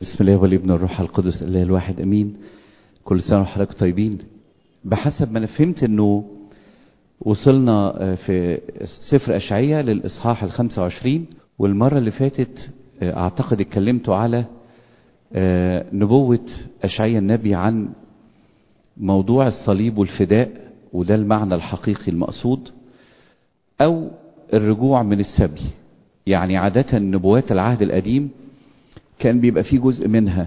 بسم الله والابن والروح القدس الله الواحد امين. كل سنه وحضراتكم طيبين. بحسب ما انا فهمت انه وصلنا في سفر اشعياء للاصحاح ال25، والمره اللي فاتت اعتقد اتكلمتوا على نبوه اشعياء النبي عن موضوع الصليب والفداء، وده المعنى الحقيقي المقصود، او الرجوع من السبي. يعني عاده نبوات العهد القديم كان بيبقى فيه جزء منها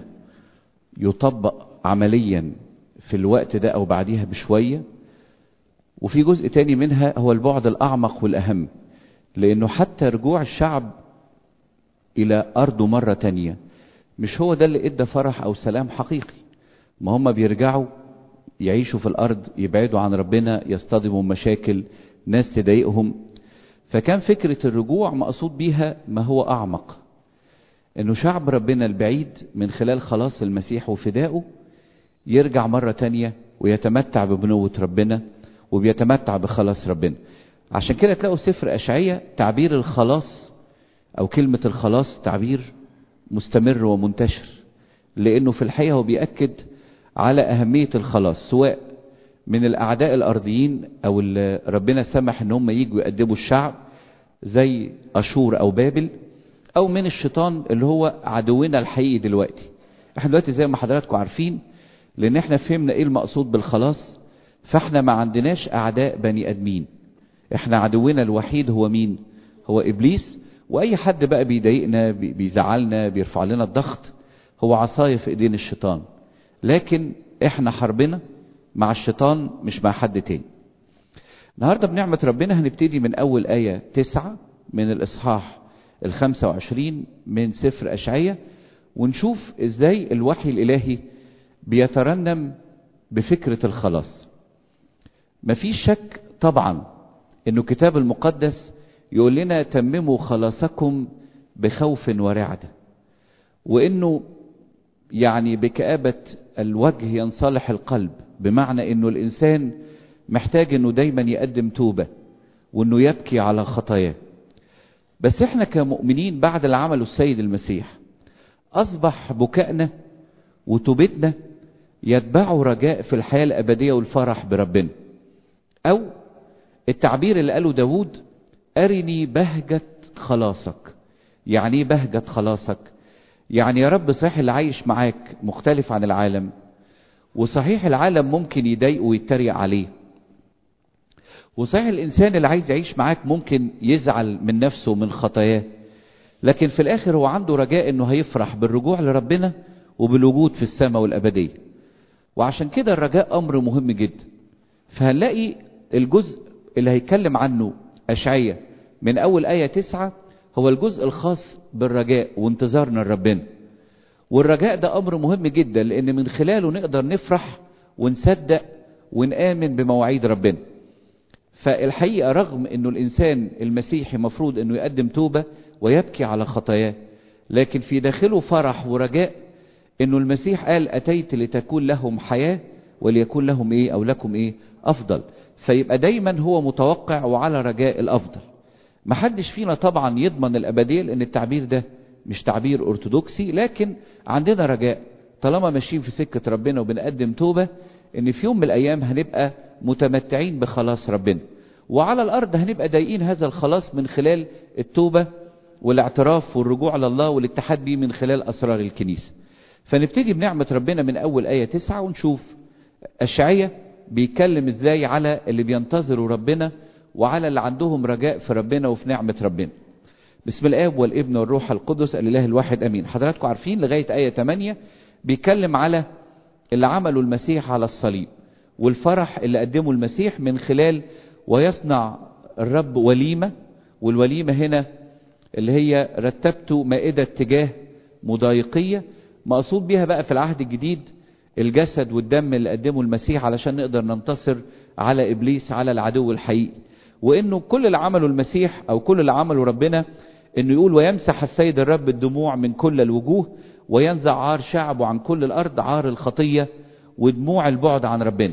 يطبق عمليا في الوقت ده او بعديها بشوية، وفي جزء تاني منها هو البعد الاعمق والاهم، لانه حتى رجوع الشعب الى ارضه مرة تانية مش هو ده اللي ادى فرح او سلام حقيقي. ما هم بيرجعوا يعيشوا في الارض، يبعدوا عن ربنا، يصطدموا مشاكل، ناس تضايقهم. فكان فكرة الرجوع مقصود بيها ما هو اعمق، انه شعب ربنا البعيد من خلال خلاص المسيح وفدائه يرجع مرة تانية ويتمتع ببنوة ربنا وبيتمتع بخلاص ربنا. عشان كده تلاقوا سفر اشعياء تعبير الخلاص او كلمة الخلاص تعبير مستمر ومنتشر، لانه في الحقيقة هو بيأكد على اهمية الخلاص، سواء من الاعداء الارضيين او اللي ربنا سمح ان هم ييجوا يأدبوا الشعب زي اشور او بابل، او من الشيطان اللي هو عدونا الحقيقي دلوقتي. احنا دلوقتي زي ما حضراتكم عارفين، لان احنا فهمنا ايه المقصود بالخلاص، فاحنا ما عندناش اعداء بني ادمين. احنا عدونا الوحيد هو مين؟ هو ابليس. واي حد بقى بيضايقنا بيزعلنا بيرفع لنا الضغط هو عصاية في ايدين الشيطان، لكن احنا حربنا مع الشيطان مش مع حد تاني. النهاردة بنعمة ربنا هنبتدي من اول آية 9 من الاصحاح ال25 من سفر اشعياء، ونشوف ازاي الوحي الالهي بيترنم بفكرة الخلاص. مفيش شك طبعا انه الكتاب المقدس يقول لنا تمموا خلاصكم بخوف ورعدة، وانه يعني بكآبة الوجه ينصلح القلب، بمعنى انه الانسان محتاج انه دايما يقدم توبة وانه يبكي على خطاياه. بس احنا كمؤمنين بعد اللي عمله السيد المسيح اصبح بكائنا وتوبتنا يتبعوا رجاء في الحياة الابدية والفرح بربنا، او التعبير اللي قاله داود ارني بهجة خلاصك. يعني ايه بهجة خلاصك؟ يعني يا رب صحيح اللي عايش معاك مختلف عن العالم، وصحيح العالم ممكن يضايقه ويتريق عليه، وصحيح الانسان اللي عايز يعيش معاك ممكن يزعل من نفسه ومن خطاياه، لكن في الاخر هو عنده رجاء انه هيفرح بالرجوع لربنا وبالوجود في السماء والابدية. وعشان كده الرجاء امر مهم جدا. فهنلاقي الجزء اللي هيتكلم عنه اشعياء من اول آية 9 هو الجزء الخاص بالرجاء وانتظارنا لربنا. والرجاء ده امر مهم جدا، لان من خلاله نقدر نفرح ونصدق ونآمن بمواعيد ربنا. فالحقيقة رغم انه الانسان المسيحي مفروض انه يقدم توبة ويبكي على خطاياه، لكن في داخله فرح ورجاء انه المسيح قال اتيت لتكون لهم حياة وليكون لهم ايه او لكم ايه افضل. فيبقى دايما هو متوقع وعلى رجاء الافضل. محدش فينا طبعا يضمن الابدية، لان التعبير ده مش تعبير ارثوذكسي، لكن عندنا رجاء طالما ماشيين في سكة ربنا وبنقدم توبة، ان في يوم من الايام هنبقى متمتعين بخلاص ربنا، وعلى الارض هنبقى ضايقين هذا الخلاص من خلال التوبة والاعتراف والرجوع لله والاتحاد بيه من خلال اسرار الكنيسة. فنبتدي بنعمة ربنا من اول آية 9 ونشوف اشعياء بيتكلم ازاي على اللي بينتظروا ربنا وعلى اللي عندهم رجاء في ربنا وفي نعمة ربنا. بسم الآب والابن والروح القدس الإله الواحد امين. حضراتكم عارفين لغاية آية 8 بيتكلم على اللي عمله المسيح على الصليب والفرح اللي قدمه المسيح من خلال ويصنع الرب وليمة. والوليمة هنا اللي هي رتبت مائدة تجاه مضايقية، مقصود بها بقى في العهد الجديد الجسد والدم اللي قدمه المسيح علشان نقدر ننتصر على إبليس، على العدو الحقيقي. وإنه كل اللي عمله المسيح أو كل اللي عمله ربنا إنه يقول ويمسح السيد الرب الدموع من كل الوجوه وينزع عار شعبه عن كل الأرض، عار الخطية ودموع البعد عن ربنا.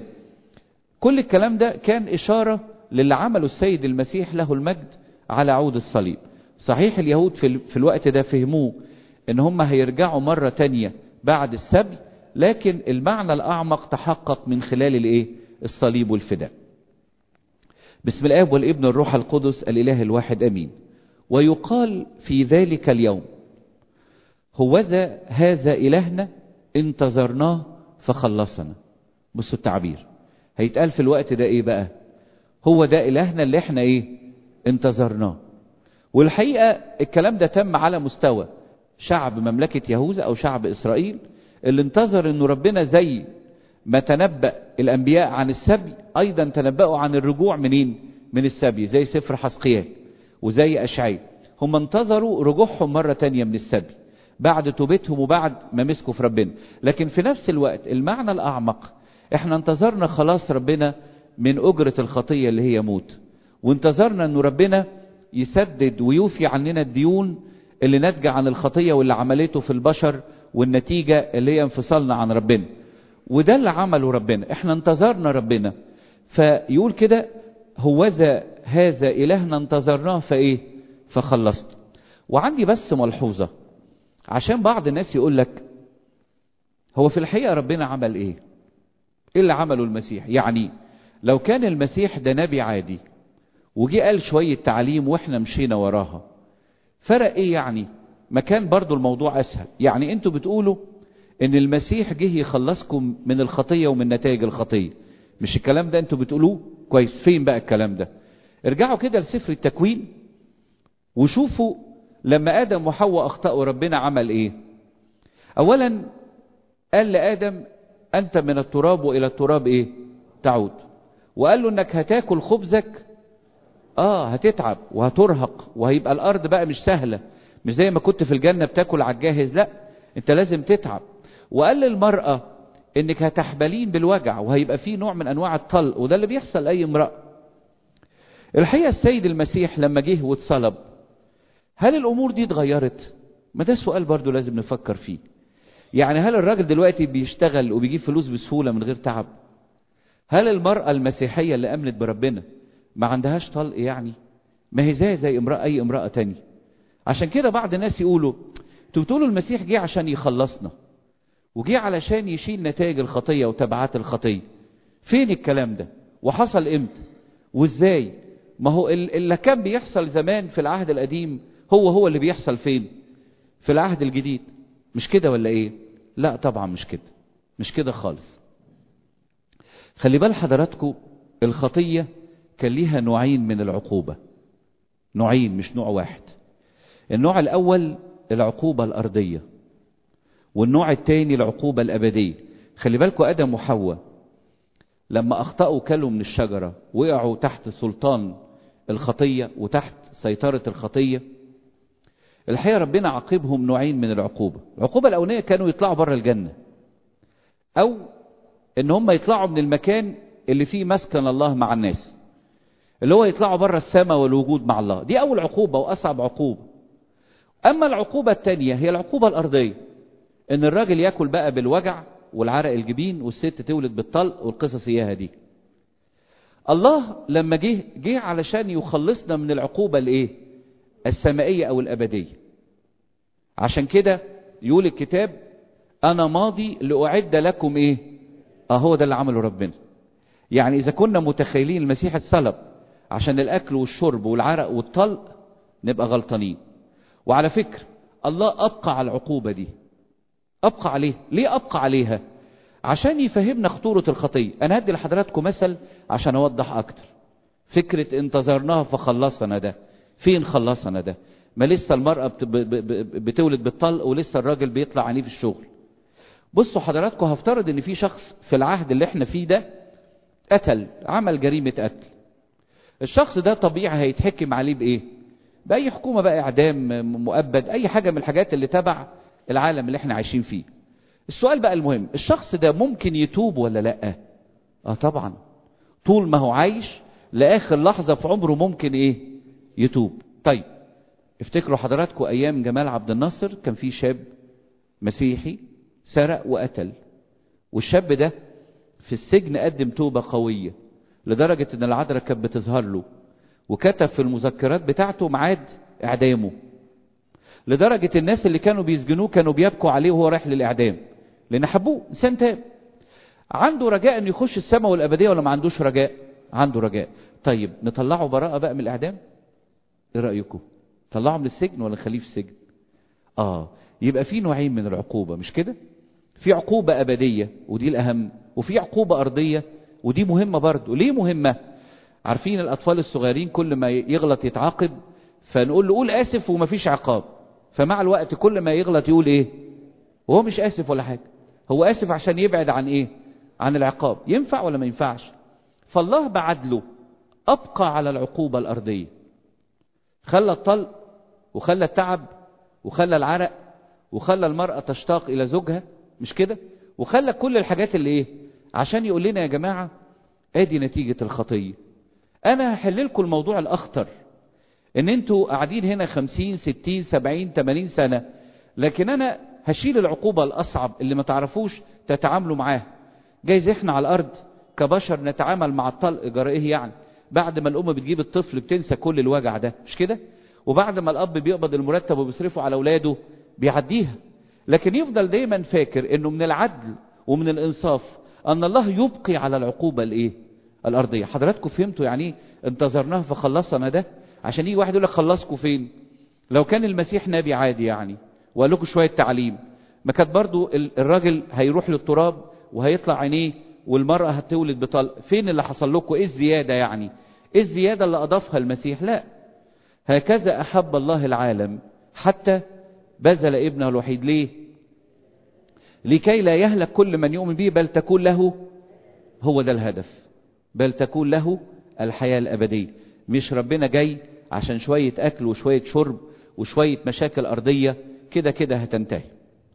كل الكلام ده كان إشارة للي عمله السيد المسيح له المجد على عود الصليب. صحيح اليهود في الوقت ده فهموه ان هم هيرجعوا مرة تانية بعد السبي، لكن المعنى الاعمق تحقق من خلال الايه؟ الصليب والفداء. بسم الآب والابن والروح القدس الاله الواحد امين. ويقال في ذلك اليوم: هوذا هذا الهنا انتظرناه فخلصنا. بصوا التعبير، هيتقال في الوقت ده ايه بقى؟ هو ده الهنا اللي احنا ايه؟ انتظرناه. والحقيقة الكلام ده تم على مستوى شعب مملكة يهوذا او شعب اسرائيل، اللي انتظر انه ربنا زي ما تنبأ الانبياء عن السبي ايضا تنبأوا عن الرجوع منين؟ من السبي، زي سفر حزقيال وزي اشعياء. هم انتظروا رجوعهم مرة تانية من السبي بعد توبتهم وبعد ما مسكوا في ربنا. لكن في نفس الوقت المعنى الاعمق، احنا انتظرنا خلاص ربنا من اجرة الخطية اللي هي موت، وانتظرنا انه ربنا يسدد ويوفي عننا الديون اللي ناتجة عن الخطية واللي عملته في البشر، والنتيجة اللي هي انفصالنا عن ربنا. وده اللي عمله ربنا، احنا انتظرنا ربنا. فيقول كده: هوذا هذا إلهنا انتظرناه فايه؟ فخلصنا. وعندي بس ملحوظة، عشان بعض الناس يقول لك هو في الحقيقة ربنا عمل ايه؟ ايه اللي عمله المسيح؟ يعني لو كان المسيح ده نبي عادي وجي قال شوية تعليم واحنا مشينا وراها، فرق ايه يعني؟ ما كان برضو الموضوع اسهل. يعني انتوا بتقولوا ان المسيح جه يخلصكم من الخطية ومن نتائج الخطية، مش الكلام ده انتوا بتقولوه؟ كويس. فين بقى الكلام ده؟ ارجعوا كده لسفر التكوين وشوفوا لما آدم وحواء اخطأوا ربنا عمل ايه. اولا قال لآدم: انت من التراب والى التراب ايه؟ تعود. وقال له انك هتاكل خبزك، هتتعب وهترهق وهيبقى الارض بقى مش سهلة، مش زي ما كنت في الجنة بتاكل على الجاهز، لا انت لازم تتعب. وقال للمرأة انك هتحبلين بالوجع وهيبقى فيه نوع من انواع الطلق، وده اللي بيحصل لاي امرأة. الحقيقة السيد المسيح لما جه واتصلب، هل الامور دي اتغيرت؟ ما ده سؤال برضو لازم نفكر فيه. يعني هل الراجل دلوقتي بيشتغل وبيجيب فلوس بسهولة من غير تعب؟ هل المرأة المسيحية اللي امنت بربنا ما عندهاش طلق؟ يعني ما هي زي امرأة اي امرأة تانية. عشان كده بعض الناس يقولوا انتوا بتقولوا المسيح جه عشان يخلصنا وجه علشان يشيل نتائج الخطية وتبعات الخطية. فين الكلام ده؟ وحصل امتى؟ وازاي؟ ما هو اللي كان بيحصل زمان في العهد القديم هو اللي بيحصل فين؟ في العهد الجديد. مش كده ولا ايه؟ لا طبعا مش كده، مش كده خالص. خلي بال حضراتكم، الخطية كان ليها نوعين من العقوبة، نوعين مش نوع واحد. النوع الاول العقوبة الارضية، والنوع الثاني العقوبة الابدية. خلي بالكم ادم وحواء لما اخطأوا كلوا من الشجرة وقعوا تحت سلطان الخطية وتحت سيطرة الخطية. الحقيقة ربنا عاقبهم نوعين من العقوبة. العقوبة الاولانية كانوا يطلعوا بره الجنة، او ان هم يطلعوا من المكان اللي فيه مسكن الله مع الناس، اللي هو يطلعوا بره السماء والوجود مع الله. دي اول عقوبة واصعب عقوبة. اما العقوبة الثانية هي العقوبة الارضية، ان الراجل ياكل بقى بالوجع والعرق الجبين والست تولد بالطلق والقصص اياها دي. الله لما جه علشان يخلصنا من العقوبة الايه؟ السمائية او الابدية. عشان كده يقول الكتاب: انا ماضي لاعد لكم ايه؟ هو ده اللي عمله ربنا. يعني اذا كنا متخيلين المسيح اتصلب عشان الاكل والشرب والعرق والطلق نبقى غلطانين. وعلى فكرة الله ابقى على العقوبة دي، ابقى عليه. ليه ابقى عليها؟ عشان يفهمنا خطورة الخطية. انا هدي لحضراتكم مثل عشان اوضح اكتر. فكرة انتظرناها فخلصنا ده، فين خلصنا ده؟ ما لسه المرأة بتولد بالطلق ولسه الراجل بيطلع عنيه في الشغل. بصوا حضراتكم، هفترض ان في شخص في العهد اللي احنا فيه ده قتل، عمل جريمة قتل. الشخص ده طبيعي هيتحكم عليه بايه؟ باي حكومة بقى، اعدام، مؤبد، اي حاجة من الحاجات اللي تبع العالم اللي احنا عايشين فيه. السؤال بقى المهم، الشخص ده ممكن يتوب ولا لا؟ طبعا، طول ما هو عايش لاخر لحظة في عمره ممكن ايه؟ يتوب. طيب افتكروا حضراتكم ايام جمال عبد الناصر كان في شاب مسيحي سرق وقتل، والشاب ده في السجن قدم توبة قوية لدرجة ان العذراء كانت بتظهر له، وكتب في المذكرات بتاعته ميعاد اعدامه. لدرجة الناس اللي كانوا بيسجنوه كانوا بيبكوا عليه وهو رايح للإعدام، لأن حبوه، إنسان تاب. عنده رجاء أن يخش السماء والأبدية ولا ما عندوش رجاء؟ عنده رجاء. طيب نطلعه براءة بقى من الإعدام؟ إيه رأيكم؟ طلعه من السجن ولا نخليه في السجن؟ يبقى في نوعين من العقوبة، مش كده؟ في عقوبة أبدية ودي الأهم، وفي عقوبة أرضية ودي مهمة برضو. ليه مهمة؟ عارفين الأطفال الصغيرين كل ما يغلط يتعاقب، فنقول له قول آسف ومفيش عقاب، فمع الوقت كل ما يغلط يقول إيه؟ وهو مش آسف ولا حاجة، هو آسف عشان يبعد عن إيه؟ عن العقاب. ينفع ولا ما ينفعش؟ فالله بعدله أبقى على العقوبة الأرضية، خلى الطلق وخلى التعب وخلى العرق وخلى المرأة تشتاق إلى زوجها، مش كده؟ وخلى كل الحاجات اللي إيه؟ عشان يقول لنا يا جماعة ادي نتيجة الخطية. أنا هحل لكم الموضوع الأخطر، إن أنتوا قاعدين هنا 50 60 70 80 سنة، لكن أنا هشيل العقوبة الأصعب اللي ما تعرفوش تتعاملوا معاها. جايز إحنا على الأرض كبشر نتعامل مع الطلق جرائه، يعني بعد ما الأم بتجيب الطفل بتنسى كل الوجع ده، مش كده؟ وبعد ما الأب بيقبض المرتب وبيصرفه على أولاده بيعديها، لكن يفضل دايما فاكر إنه من العدل ومن الإنصاف أن الله يبقي على العقوبة الإيه؟ الأرضية. حضراتكم فهمتوا يعني انتظرناه فخلصنا ده؟ عشان يجي واحد يقول لك خلصكوا فين؟ لو كان المسيح نبي عادي يعني وقال لكم شوية تعليم، ما كانت برضو الراجل هيروح للتراب وهيطلع عينيه والمرأة هتولد بطلق. فين اللي حصل لكم؟ ايه الزيادة يعني؟ ايه الزيادة اللي أضافها المسيح؟ لا، هكذا أحب الله العالم حتى بذل ابنه الوحيد. ليه؟ لكي لا يهلك كل من يؤمن به بل تكون له، هو ده الهدف، بل تكون له الحياة الأبدية. مش ربنا جاي عشان شوية أكل وشوية شرب وشوية مشاكل أرضية كده كده هتنتهي.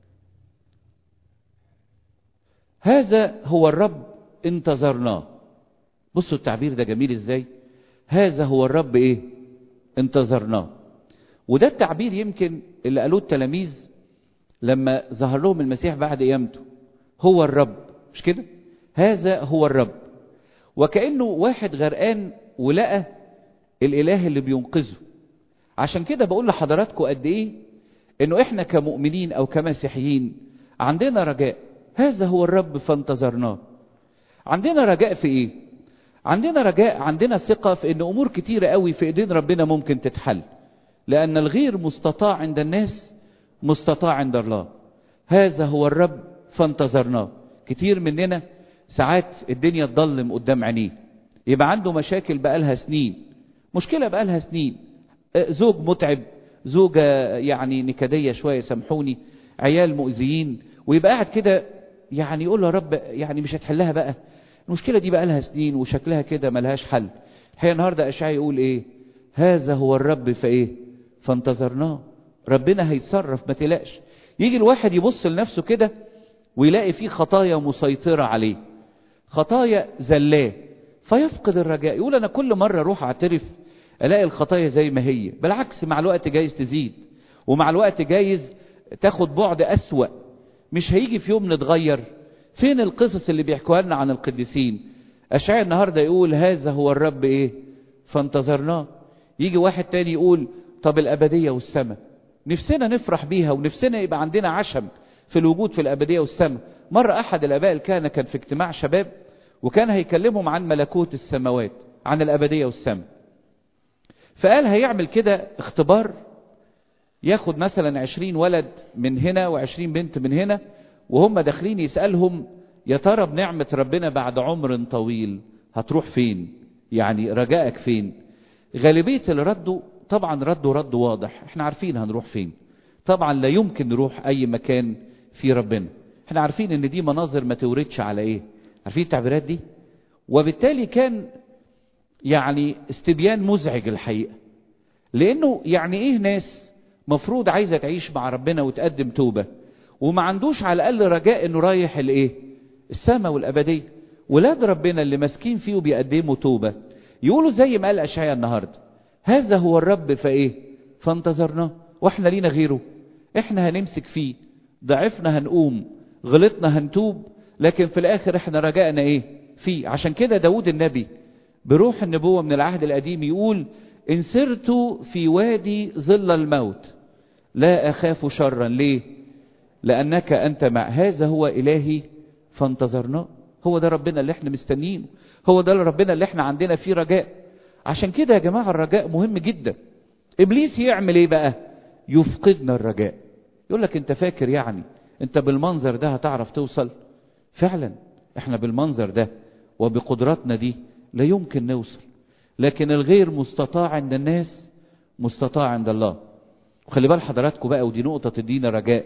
هذا هو الرب انتظرناه. بصوا التعبير ده جميل ازاي؟ هذا هو الرب ايه؟ انتظرناه. وده التعبير يمكن اللي قالوه التلاميذ لما ظهر لهم المسيح بعد قيامته، هو الرب، مش كده؟ هذا هو الرب. وكأنه واحد غرقان ولقى الإله اللي بينقذه. عشان كده بقول لحضراتكم قد ايه انه احنا كمؤمنين او كمسيحيين عندنا رجاء. هذا هو الرب فانتظرناه. عندنا رجاء في ايه؟ عندنا رجاء، عندنا ثقة في ان امور كتيرة قوي في ايدين ربنا ممكن تتحل، لان الغير مستطاع عند الناس مستطاع عند الله. هذا هو الرب فانتظرناه. كتير مننا ساعات الدنيا تضلم قدام عينيه، يبقى عنده مشاكل بقالها سنين، مشكلة بقالها سنين، زوج متعب، زوجة يعني نكدية شوية سامحوني، عيال مؤذيين، ويبقى قاعد كده يعني يقول له يا رب يعني مش هتحلها بقى؟ المشكلة دي بقالها سنين وشكلها كده ملهاش حل. الحقيقة النهاردة أشعياء يقول ايه؟ هذا هو الرب فايه؟ فانتظرناه. ربنا هيتصرف، ما تقلقش. يجي الواحد يبص لنفسه كده ويلاقي فيه خطايا مسيطرة عليه، خطايا زلاه، فيفقد الرجاء. يقول أنا كل مرة أروح أعترف ألاقي الخطايا زي ما هي، بالعكس مع الوقت جايز تزيد، ومع الوقت جايز تاخد بعد أسوأ، مش هيجي في يوم نتغير. فين القصص اللي بيحكوها لنا عن القديسين؟ أشعياء النهاردة يقول هذا هو الرب ايه؟ فانتظرناه. يجي واحد تاني يقول طب الأبدية والسماء نفسنا نفرح بيها، ونفسنا يبقى عندنا عشم في الوجود في الأبدية والسماء. مرة أحد الآباء الكهنة كان في اجتماع شباب وكان هيكلمهم عن ملكوت السماوات، عن الأبدية والسماء، فقال هيعمل كده اختبار، ياخد مثلا 20 ولد من هنا و20 بنت من هنا، وهم داخلين يسألهم يا ترى بنعمة ربنا بعد عمر طويل هتروح فين؟ يعني رجائك فين؟ غالبية اللي ردوا طبعا ردوا رد واضح، احنا عارفين هنروح فين. طبعا لا يمكن نروح اي مكان في ربنا، احنا عارفين ان دي مناظر ما توردش على ايه، عارفين التعبيرات دي. وبالتالي كان يعني استبيان مزعج الحقيقة، لانه يعني ايه ناس مفروض عايزة تعيش مع ربنا وتقدم توبة وما عندوش على الاقل رجاء انه رايح الايه؟ السماء والابدية. ولاد ربنا اللي ماسكين فيه وبيقدموا توبة يقولوا زي ما قال أشعياء النهاردة هذا هو الرب فايه؟ فانتظرناه. واحنا لينا غيره؟ احنا هنمسك فيه، ضعفنا هنقوم، غلطنا هنتوب، لكن في الاخر احنا رجائنا ايه؟ فيه. عشان كده داود النبي بروح النبوة من العهد القديم يقول إن سرت في وادي ظل الموت لا أخاف شرا. ليه؟ لأنك أنت مع. هذا هو إلهي فانتظرناه. هو ده ربنا اللي احنا مستنينه، هو ده ربنا اللي احنا عندنا فيه رجاء. عشان كده يا جماعة الرجاء مهم جدا. إبليس يعمل ايه بقى؟ يفقدنا الرجاء. يقول لك انت فاكر يعني انت بالمنظر ده هتعرف توصل؟ فعلا احنا بالمنظر ده وبقدراتنا دي لا يمكن نوصل، لكن الغير مستطاع عند الناس مستطاع عند الله. وخلي بال حضراتكم بقى، ودي نقطة تدينا رجاء.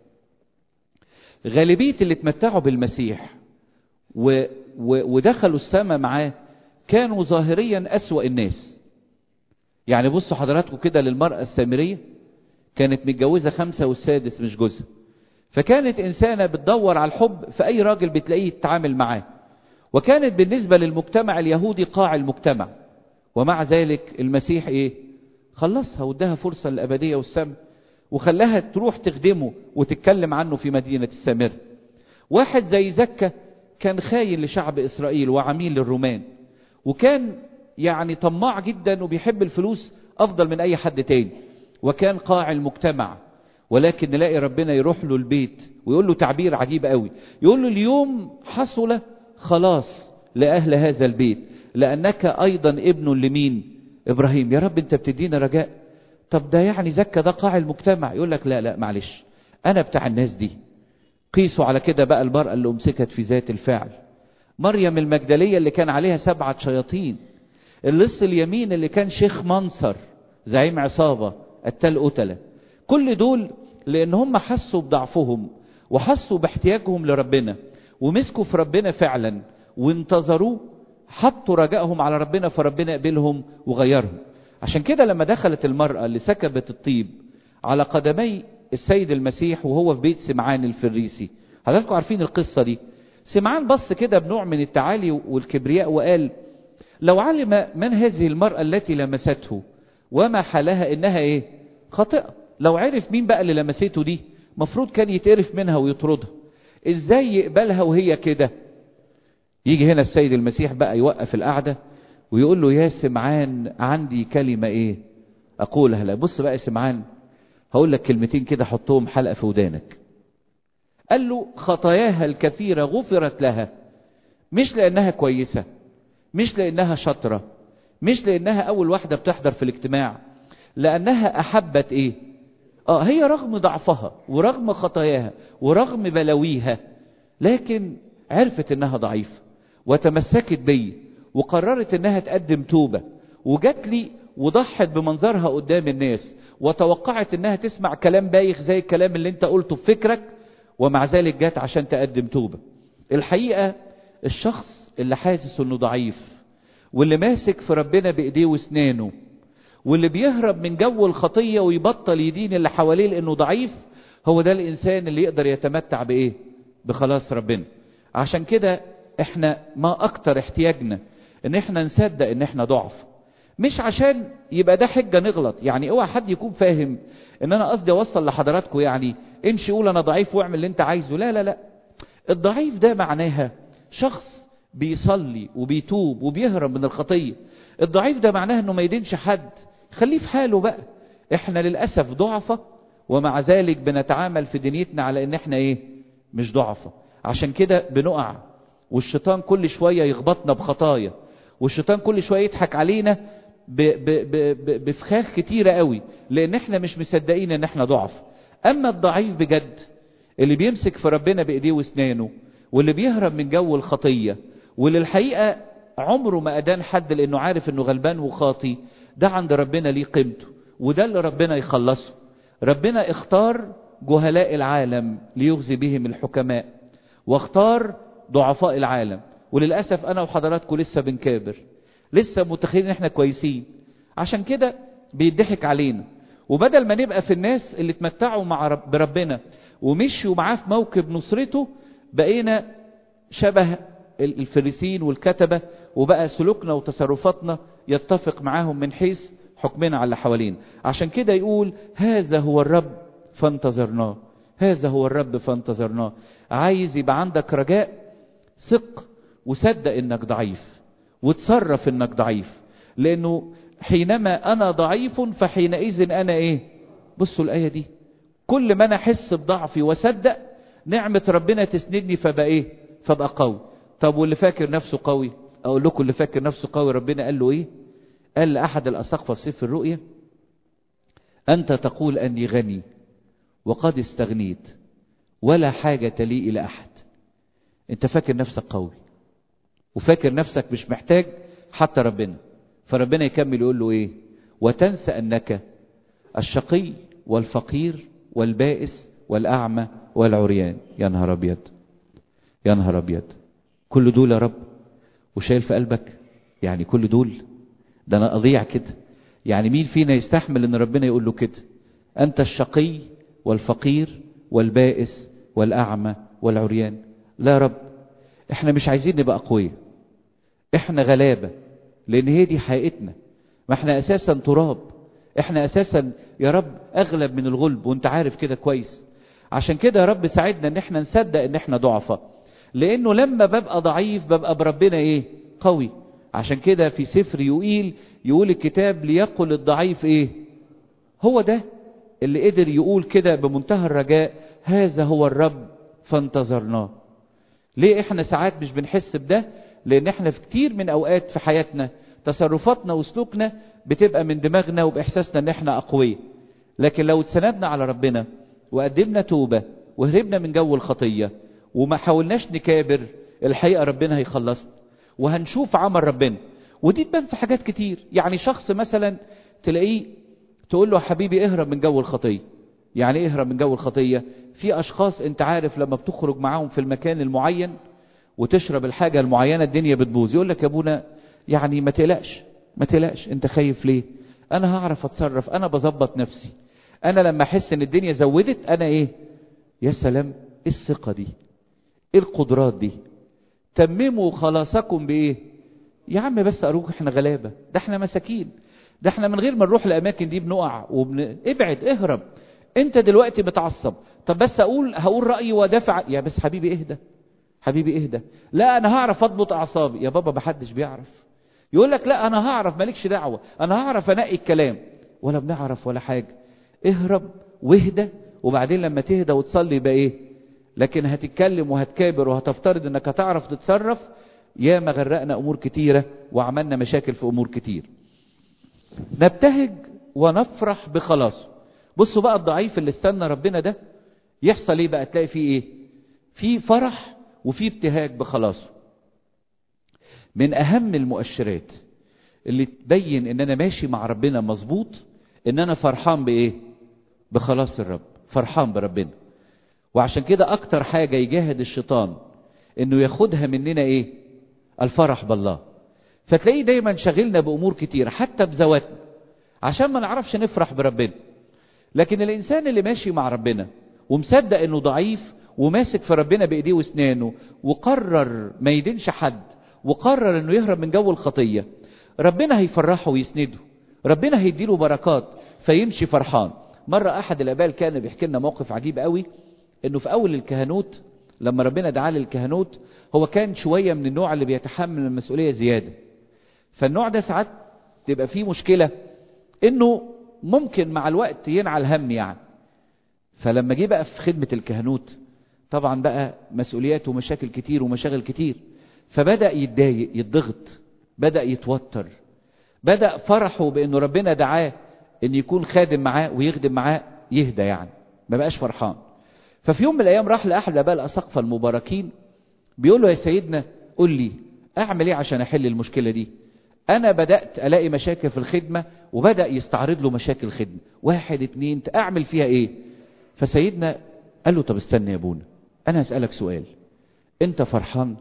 غالبية اللي اتمتعوا بالمسيح ودخلوا السماء معاه كانوا ظاهريا أسوأ الناس. يعني بصوا حضراتكم كده للمرأة السامرية، كانت متجوزة 5 والسادس مش جوزها، فكانت إنسانة بتدور على الحب في أي راجل بتلاقيه تتعامل معاه، وكانت بالنسبة للمجتمع اليهودي قاع المجتمع. ومع ذلك المسيح ايه؟ خلصها وادها فرصة للأبدية والسماء، وخلاها تروح تخدمه وتتكلم عنه في مدينة السامرة. واحد زي زكا كان خاين لشعب إسرائيل وعميل للرومان، وكان يعني طماع جدا وبيحب الفلوس أفضل من أي حد تاني، وكان قاع المجتمع. ولكن نلاقي ربنا يروح له البيت ويقول له تعبير عجيب قوي، يقول له اليوم حصل خلاص لأهل هذا البيت لأنك أيضا ابن لمين؟ إبراهيم. يا رب أنت بتدينا رجاء. طب ده يعني زكا ده قاع المجتمع. يقول لك لا معلش، أنا بتاع الناس دي. قيسوا على كده بقى المرأة اللي أمسكت في ذات الفعل، مريم المجدلية اللي كان عليها 7 شياطين، اللص اليمين اللي كان شيخ منصر زعيم عصابة قتال قتلة. كل دول لأن هم حسوا بضعفهم وحسوا باحتياجهم لربنا ومسكوا في ربنا فعلا وانتظروه، حطوا رجائهم على ربنا، فربنا قبلهم وغيرهم. عشان كده لما دخلت المرأة اللي سكبت الطيب على قدمي السيد المسيح وهو في بيت سمعان الفريسي، حضراتكم عارفين القصة دي. سمعان بص كده بنوع من التعالي والكبرياء وقال لو علم من هذه المرأة التي لمسته وما حالها انها ايه؟ خاطئة. لو عرف مين بقى اللي لمسته دي مفروض كان يتقرف منها ويطردها. ازاي يقبلها وهي كده؟ يجي هنا السيد المسيح بقى يوقف القعدة ويقول له يا سمعان عندي كلمة ايه اقولها لك. بص بقى يا سمعان، هقول لك كلمتين كده حطهم حلقة في ودانك. قال له خطاياها الكثيرة غفرت لها، مش لانها كويسة، مش لانها شاطرة، مش لانها اول واحدة بتحضر في الاجتماع، لانها احبت ايه؟ هي رغم ضعفها ورغم خطاياها ورغم بلاويها لكن عرفت انها ضعيفة وتمسكت بي وقررت انها تقدم توبة، وجات لي وضحت بمنظرها قدام الناس وتوقعت انها تسمع كلام بايخ زي الكلام اللي انت قلته في فكرك، ومع ذلك جات عشان تقدم توبة. الحقيقة الشخص اللي حاسس انه ضعيف واللي ماسك في ربنا بايديه واسنانه واللي بيهرب من جو الخطية ويبطل يدين اللي حواليه لانه ضعيف، هو ده الانسان اللي يقدر يتمتع بايه؟ بخلاص ربنا. عشان كده احنا ما اكتر احتياجنا ان احنا نصدق ان احنا ضعف، مش عشان يبقى ده حجة نغلط. يعني اوعى حد يكون فاهم ان انا قصدي اوصل لحضراتكم يعني امشي قول انا ضعيف واعمل اللي انت عايزه. لا، الضعيف ده معناها شخص بيصلي وبيتوب وبيهرب من الخطية. الضعيف ده معناها انه ما يدينش حد، خليه في حاله بقى. احنا للأسف ضعفة ومع ذلك بنتعامل في دنيتنا على ان احنا ايه؟ مش ضعفة. عشان كده بنقع، والشيطان كل شوية يخبطنا بخطايا، والشيطان كل شوية يضحك علينا بفخاخ كتيرة قوي لان احنا مش مصدقين ان احنا ضعف. اما الضعيف بجد اللي بيمسك في ربنا بايديه واسنانه واللي بيهرب من جو الخطية واللي الحقيقة عمره ما أدان حد لانه عارف انه غلبان وخاطي، ده عند ربنا ليه قيمته، وده اللي ربنا يخلصه. ربنا اختار جهلاء العالم ليغزي بهم الحكماء، واختار ضعفاء العالم. وللأسف أنا وحضراتكم لسه بنكابر، لسه متخيلين احنا كويسين، عشان كده بيضحك علينا. وبدل ما نبقى في الناس اللي اتمتعوا مع بربنا ومشوا معاه في موكب نصرته، بقينا شبه الفريسين والكتبة، وبقى سلوكنا وتصرفاتنا يتفق معاهم من حيث حكمنا على اللي حوالين. عشان كده يقول هذا هو الرب فانتظرناه، هذا هو الرب فانتظرناه. عايز يبقى عندك رجاء، ثق وصدق انك ضعيف وتصرف انك ضعيف، لانه حينما انا ضعيف فحينئذ انا ايه؟ بصوا الايه دي، كل ما انا احس بضعفي واصدق نعمة ربنا تسندني فبقى ايه؟ فبقى قوي. طب واللي فاكر نفسه قوي، اقول لكم اللي فاكر نفسه قوي ربنا قال له ايه؟ قال لأحد الأساقفة في سفر الرؤيا: أنت تقول أني غني وقد استغنيت ولا حاجة لي إلى أحد. أنت فاكر نفسك قوي وفاكر نفسك مش محتاج حتى ربنا. فربنا يكمل يقول له إيه؟ وتنسى أنك الشقي والفقير والبائس والأعمى والعريان. يا نهار أبيض، يا نهار أبيض، كل دول يا رب وشايل في قلبك؟ يعني كل دول؟ ده أنا أضيع كده. يعني مين فينا يستحمل ان ربنا يقول له كده؟ انت الشقي والفقير والبائس والاعمى والعريان. لا يا رب، احنا مش عايزين نبقى اقوياء، احنا غلابة، لان هي دي حقيقتنا. ما احنا اساسا تراب، احنا اساسا يا رب اغلب من الغلب، وانت عارف كده كويس. عشان كده يا رب ساعدنا ان احنا نصدق ان احنا ضعفاء، لانه لما ببقى ضعيف ببقى بربنا ايه؟ قوي. عشان كده في سفر يقول الكتاب: ليقل الضعيف ايه؟ هو ده اللي قدر يقول كده بمنتهى الرجاء: هذا هو الرب فانتظرناه. ليه احنا ساعات مش بنحس بده؟ لان احنا في كتير من اوقات في حياتنا تصرفاتنا وسلوكنا بتبقى من دماغنا وباحساسنا ان احنا اقوياء. لكن لو اتسندنا على ربنا وقدمنا توبة وهربنا من جو الخطية وما حاولناش نكابر، الحقيقة ربنا هيخلصنا وهنشوف عمل ربنا. ودي تبان في حاجات كتير. يعني شخص مثلا تلاقيه تقول له: حبيبي اهرب من جو الخطية. يعني ايه اهرب من جو الخطية؟ في اشخاص انت عارف لما بتخرج معاهم في المكان المعين وتشرب الحاجة المعينة الدنيا بتبوظ. يقول لك: يا ابونا يعني ما تقلقش، ما تقلقش، انت خايف ليه؟ انا هعرف اتصرف، انا بظبط نفسي، انا لما احس ان الدنيا زودت انا ايه؟ يا سلام، ايه الثقة دي؟ ايه القدرات دي؟ تمموا خلاصكم بايه؟ يا عم بس اروح، احنا غلابة، ده احنا مساكين، ده احنا من غير ما نروح الاماكن دي بنقع ابعد، اهرب. انت دلوقتي متعصب، طب بس هقول رأيي وادافع. يا بس حبيبي اهدى، حبيبي اهدى. لا انا هعرف اضبط اعصابي. يا بابا محدش بيعرف. يقول لك: لا انا هعرف، مالكش دعوة، انا هعرف انقي الكلام. ولا بنعرف ولا حاجة. اهرب واهدى، وبعدين لما تهدى وتصلي يبقى ايه؟ لكن هتتكلم وهتكابر وهتفترض انك هتعرف تتصرف. يا ما غرقنا امور كتيرة وعملنا مشاكل في امور كتير. نبتهج ونفرح بخلاصه. بصوا بقى الضعيف اللي استنى ربنا ده يحصل ايه بقى؟ تلاقي فيه ايه؟ في فرح وفي ابتهاج بخلاصه. من اهم المؤشرات اللي تبين ان انا ماشي مع ربنا مظبوط ان انا فرحان بايه؟ بخلاص الرب، فرحان بربنا. وعشان كده اكتر حاجة يجاهد الشيطان انه ياخدها مننا ايه؟ الفرح بالله. فتلاقيه دايما شغلنا بامور كتير حتى بذواتنا عشان ما نعرفش نفرح بربنا. لكن الانسان اللي ماشي مع ربنا ومصدق انه ضعيف وماسك في ربنا بايديه واسنانه وقرر ما يدينش حد وقرر انه يهرب من جو الخطية، ربنا هيفرحه ويسنده، ربنا هيديله بركات فيمشي فرحان. مرة احد الاباء كان بيحكي لنا موقف عجيب قوي، انه في اول الكهنوت لما ربنا دعاه للكهنوت هو كان شوية من النوع اللي بيتحمل المسؤولية زيادة. فالنوع ده ساعات تبقى فيه مشكلة انه ممكن مع الوقت ينعى الهم يعني. فلما جه بقى في خدمة الكهنوت طبعا بقى مسؤوليات ومشاكل كتير ومشاغل كتير، فبدأ يتضايق، يتضغط، بدأ يتوتر، بدأ فرحه بانه ربنا دعاه ان يكون خادم معاه ويخدم معاه يهدى، يعني ما بقاش فرحان. ففي يوم من الايام راح لاحد الاباء الاساقفة المباركين بيقول له: يا سيدنا قل لي اعمل ايه عشان احل المشكلة دي؟ انا بدأت الاقي مشاكل في الخدمة. وبدأ يستعرض له مشاكل الخدمة، 1 2 اعمل فيها ايه؟ فسيدنا قال له: طب استنى يا ابونا، انا هسألك سؤال، انت فرحان؟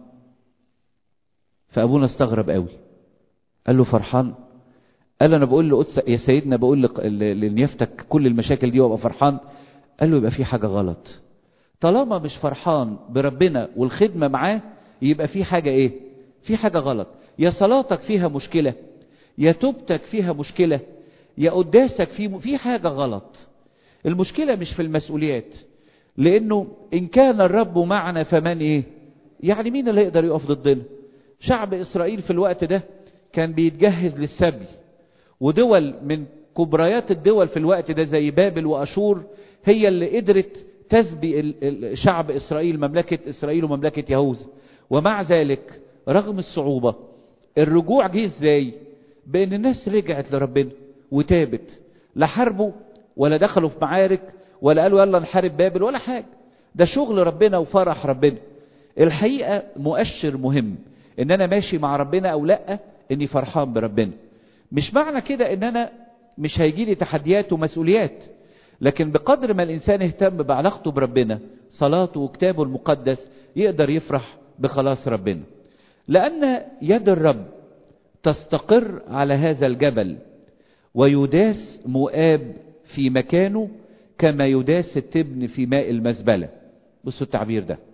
فابونا استغرب قوي، قال له: فرحان؟ قال له: انا بقول له يا سيدنا بقول لنيافتك كل المشاكل دي وابقى فرحان. قال له: يبقى في حاجة غلط. طالما مش فرحان بربنا والخدمة معاه يبقى في حاجة ايه؟ في حاجة غلط. يا صلاتك فيها مشكلة، يا توبتك فيها مشكلة، يا قداسك في حاجة غلط. المشكلة مش في المسؤوليات، لانه ان كان الرب معنا فمن ايه؟ يعني مين اللي يقدر يقف ضدنا؟ شعب اسرائيل في الوقت ده كان بيتجهز للسبي، ودول من كبريات الدول في الوقت ده زي بابل واشور هي اللي قدرت تسبي شعب إسرائيل، مملكة إسرائيل ومملكة يهوذا. ومع ذلك رغم الصعوبة الرجوع جه ازاي؟ بأن الناس رجعت لربنا وتابت، لا حاربوا ولا دخلوا في معارك ولا قالوا يلا نحارب بابل ولا حاجة. ده شغل ربنا وفرح ربنا. الحقيقة مؤشر مهم ان انا ماشي مع ربنا او لا، اني فرحان بربنا. مش معنى كده ان انا مش هيجي لي تحديات ومسؤوليات، لكن بقدر ما الانسان اهتم بعلاقته بربنا، صلاته وكتابه المقدس، يقدر يفرح بخلاص ربنا. لان يد الرب تستقر على هذا الجبل، ويداس مؤاب في مكانه كما يداس التبن في ماء المزبلة. بصوا التعبير ده.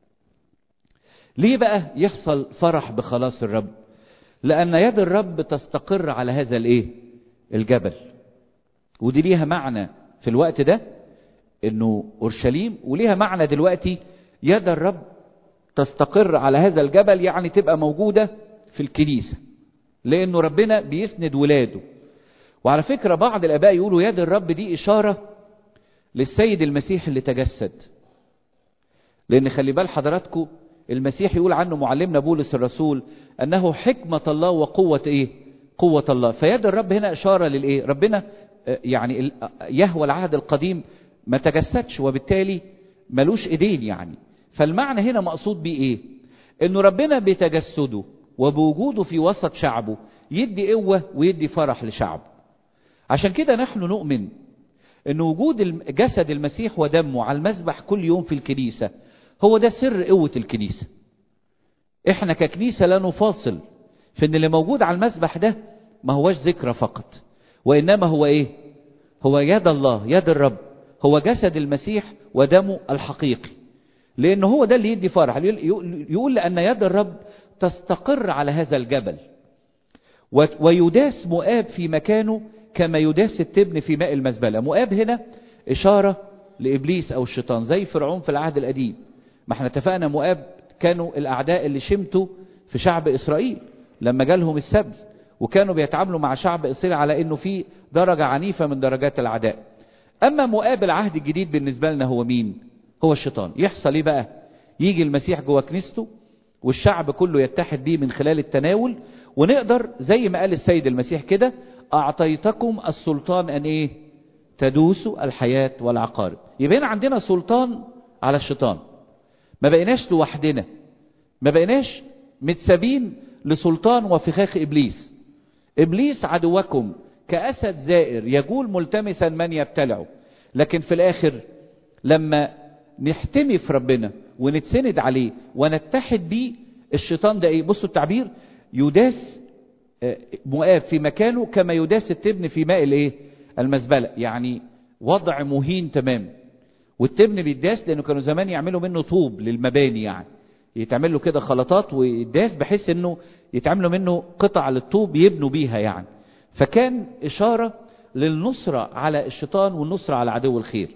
ليه بقى يحصل فرح بخلاص الرب؟ لأن يد الرب تستقر على هذا الجبل. ودي ليها معنى في الوقت ده انه اورشليم، وليها معنى دلوقتي يد الرب تستقر على هذا الجبل، يعني تبقى موجودة في الكنيسة، لانه ربنا بيسند ولاده. وعلى فكرة بعض الاباء يقولوا يد الرب دي اشارة للسيد المسيح اللي تجسد. لان خلي بال حضراتكم، المسيح يقول عنه معلمنا بولس الرسول انه حكمة الله وقوة قوة الله. فيد الرب هنا اشارة ربنا يعني يهوى العهد القديم ما تجسدش، وبالتالي ملوش ايدين يعني. فالمعنى هنا مقصود بيه انه ربنا بتجسده وبوجوده في وسط شعبه يدي قوة ويدي فرح لشعبه. عشان كده نحن نؤمن ان وجود جسد المسيح ودمه على المذبح كل يوم في الكنيسة هو ده سر قوة الكنيسة. احنا ككنيسة لا نفاصل في ان اللي موجود على المذبح ده ما هوش ذكرى فقط، وانما هو هو يد الله، يد الرب، هو جسد المسيح ودمه الحقيقي. لأنه هو ده اللي يدي فرح. يقول لأن يد الرب تستقر على هذا الجبل، ويداس مؤاب في مكانه كما يداس التبن في ماء المزبلة. مؤاب هنا إشارة لإبليس أو الشيطان، زي فرعون في العهد القديم. ما احنا اتفقنا مؤاب كانوا الأعداء اللي شمتوا في شعب إسرائيل لما جالهم السبي، وكانوا بيتعاملوا مع شعب إسرائيل على إنه في درجة عنيفة من درجات العداء. أما مؤاب العهد الجديد بالنسبة لنا هو مين؟ هو الشيطان. يحصل بقى؟ يجي المسيح جوه كنيسته والشعب كله يتحد بيه من خلال التناول، ونقدر زي ما قال السيد المسيح كده: أعطيتكم السلطان أن تدوسوا الحياة والعقارب. يبقى هنا عندنا سلطان على الشيطان، ما بقيناش لوحدنا، ما بقيناش متسابين لسلطان وفخاخ إبليس. إبليس عدوكم كأسد زائر يجول ملتمسا من يبتلعه. لكن في الآخر لما نحتمي في ربنا ونتسند عليه ونتحد بيه، الشيطان ده بصوا التعبير: يداس مؤاب في مكانه كما يداس التبن في ماء المزبلة. يعني وضع مهين تمام. والتبن بيداس لأنه كانوا زمان يعملوا منه طوب للمباني، يعني يتعمل له كده خلطات ويداس بحيث انه يتعملوا منه قطع للطوب يبنوا بيها يعني. فكان إشارة للنصرة على الشيطان والنصرة على عدو الخير.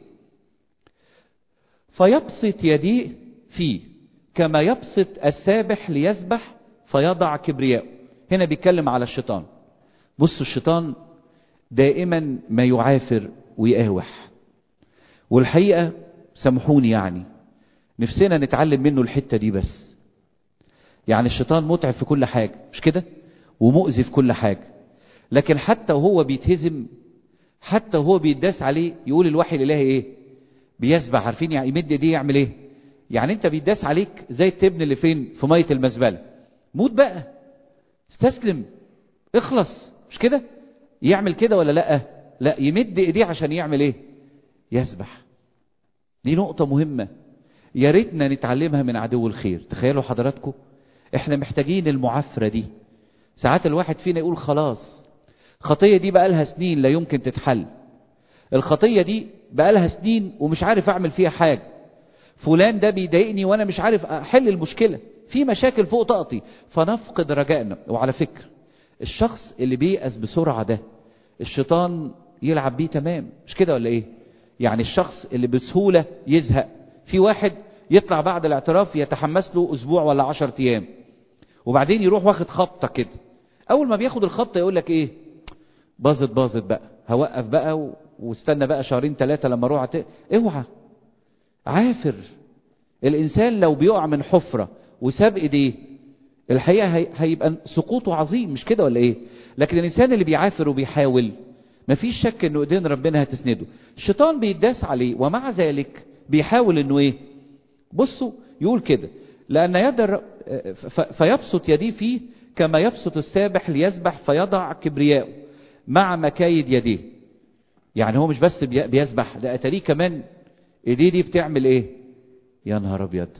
فيبسط يديه فيه كما يبسط السابح ليسبح فيضع كبرياءه. هنا بيتكلم على الشيطان. بصوا الشيطان دائما ما يعافر ويقاوح، والحقيقة سامحوني يعني نفسنا نتعلم منه الحتة دي بس. يعني الشيطان متعب في كل حاجة، مش كده؟ ومؤذي في كل حاجة. لكن حتى وهو بيتهزم، حتى وهو بيداس عليه، يقول الوحي الإلهي بيسبح. عارفين يعني يمد ايديه يعمل يعني انت بيداس عليك زي التبن اللي فين؟ في مية المزبلة. موت بقى، استسلم، اخلص، مش كده؟ يعمل كده ولا لا؟ لا، يمد ايديه عشان يعمل يسبح. دي نقطة مهمة يا ريتنا نتعلمها من عدو الخير. تخيلوا حضراتكم احنا محتاجين المعافرة دي. ساعات الواحد فينا يقول خلاص خطية دي بقى لها سنين لا يمكن تتحل، الخطية دي بقى لها سنين ومش عارف اعمل فيها حاجة، فلان ده بيضايقني وانا مش عارف احل المشكلة، في مشاكل فوق طاقتي، فنفقد رجائنا. وعلى فكرة الشخص اللي بييأس بسرعة ده الشيطان يلعب بيه تمام، مش كده ولا يعني الشخص اللي بسهولة يزهق، في واحد يطلع بعد الاعتراف يتحمس له اسبوع ولا 10 ايام، وبعدين يروح واخد خبطة كده. اول ما بياخد الخبطة يقول لك باظت بقى، هوقف بقى واستنى بقى شهرين 3 لما اروح اوعى. عافر. الانسان لو بيقع من حفرة وساب ايديه الحقيقة هيبقى سقوطه عظيم، مش كده ولا ايه؟ لكن الانسان اللي بيعافر وبيحاول مفيش شك انه ايدين ربنا هتسنده. الشيطان بيداس عليه ومع ذلك بيحاول انه ايه؟ بصوا يقول كده: لان يد فيبسط يديه فيه كما يبسط السابح ليسبح فيضع كبرياءه مع مكايد يديه. يعني هو مش بس بيسبح، ده اتاريه كمان ايديه دي بتعمل ايه؟ يا نهار ابيض،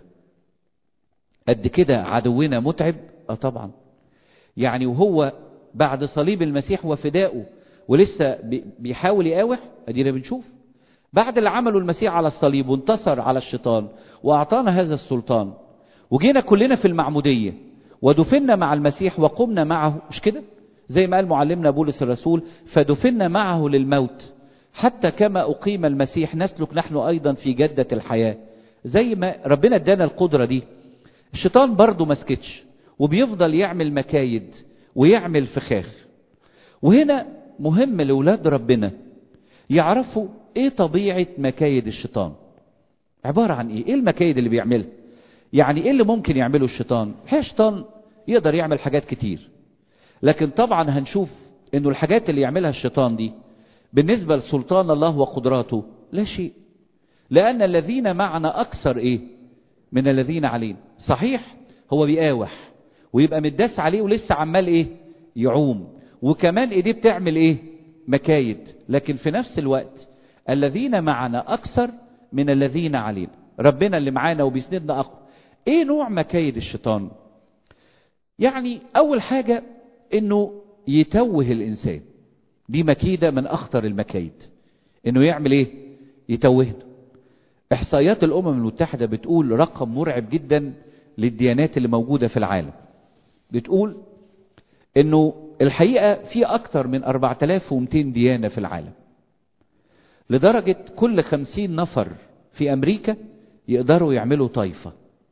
قد كده عدونا متعب. طبعا. يعني وهو بعد صليب المسيح وفدائه ولسه بيحاول يقاوح، ادينا بنشوف بعد اللي عمله المسيح على الصليب وانتصر على الشيطان واعطانا هذا السلطان، وجينا كلنا في المعمودية ودفنا مع المسيح وقمنا معه، مش كده؟ زي ما قال معلمنا بولس الرسول: فدفنا معه للموت حتى كما أقيم المسيح نسلك نحن أيضا في جدة الحياة. زي ما ربنا ادانا القدرة دي، الشيطان برضو مسكتش وبيفضل يعمل مكايد ويعمل فخاخ. وهنا مهم لأولاد ربنا يعرفوا ايه طبيعة مكايد الشيطان، عبارة عن ايه المكايد اللي بيعملها. يعني ايه اللي ممكن يعمله الشيطان؟ الشيطان يقدر يعمل حاجات كتير، لكن طبعا هنشوف انه الحاجات اللي يعملها الشيطان دي بالنسبة لسلطان الله وقدراته لا شيء، لأن الذين معنا أكثر ايه من الذين علينا. صحيح هو بيقاوح ويبقى متداس عليه ولسه عمال ايه؟ يعوم، وكمان ايديه بتعمل ايه؟ مكايد، لكن في نفس الوقت الذين معنا أكثر من الذين علينا. ربنا اللي معانا وبيسندنا أقوى. ايه نوع مكايد الشيطان؟ يعني أول حاجة انه يتوه الإنسان، دي مكيدة من أخطر المكايد، انه يعمل ايه؟ يتوهنا. إحصائيات الأمم المتحدة بتقول رقم مرعب جدا للديانات اللي موجودة في العالم. بتقول انه الحقيقة في أكتر من 4200 ديانة في العالم، لدرجة كل 50 نفر في أمريكا يقدروا يعملوا طائفة.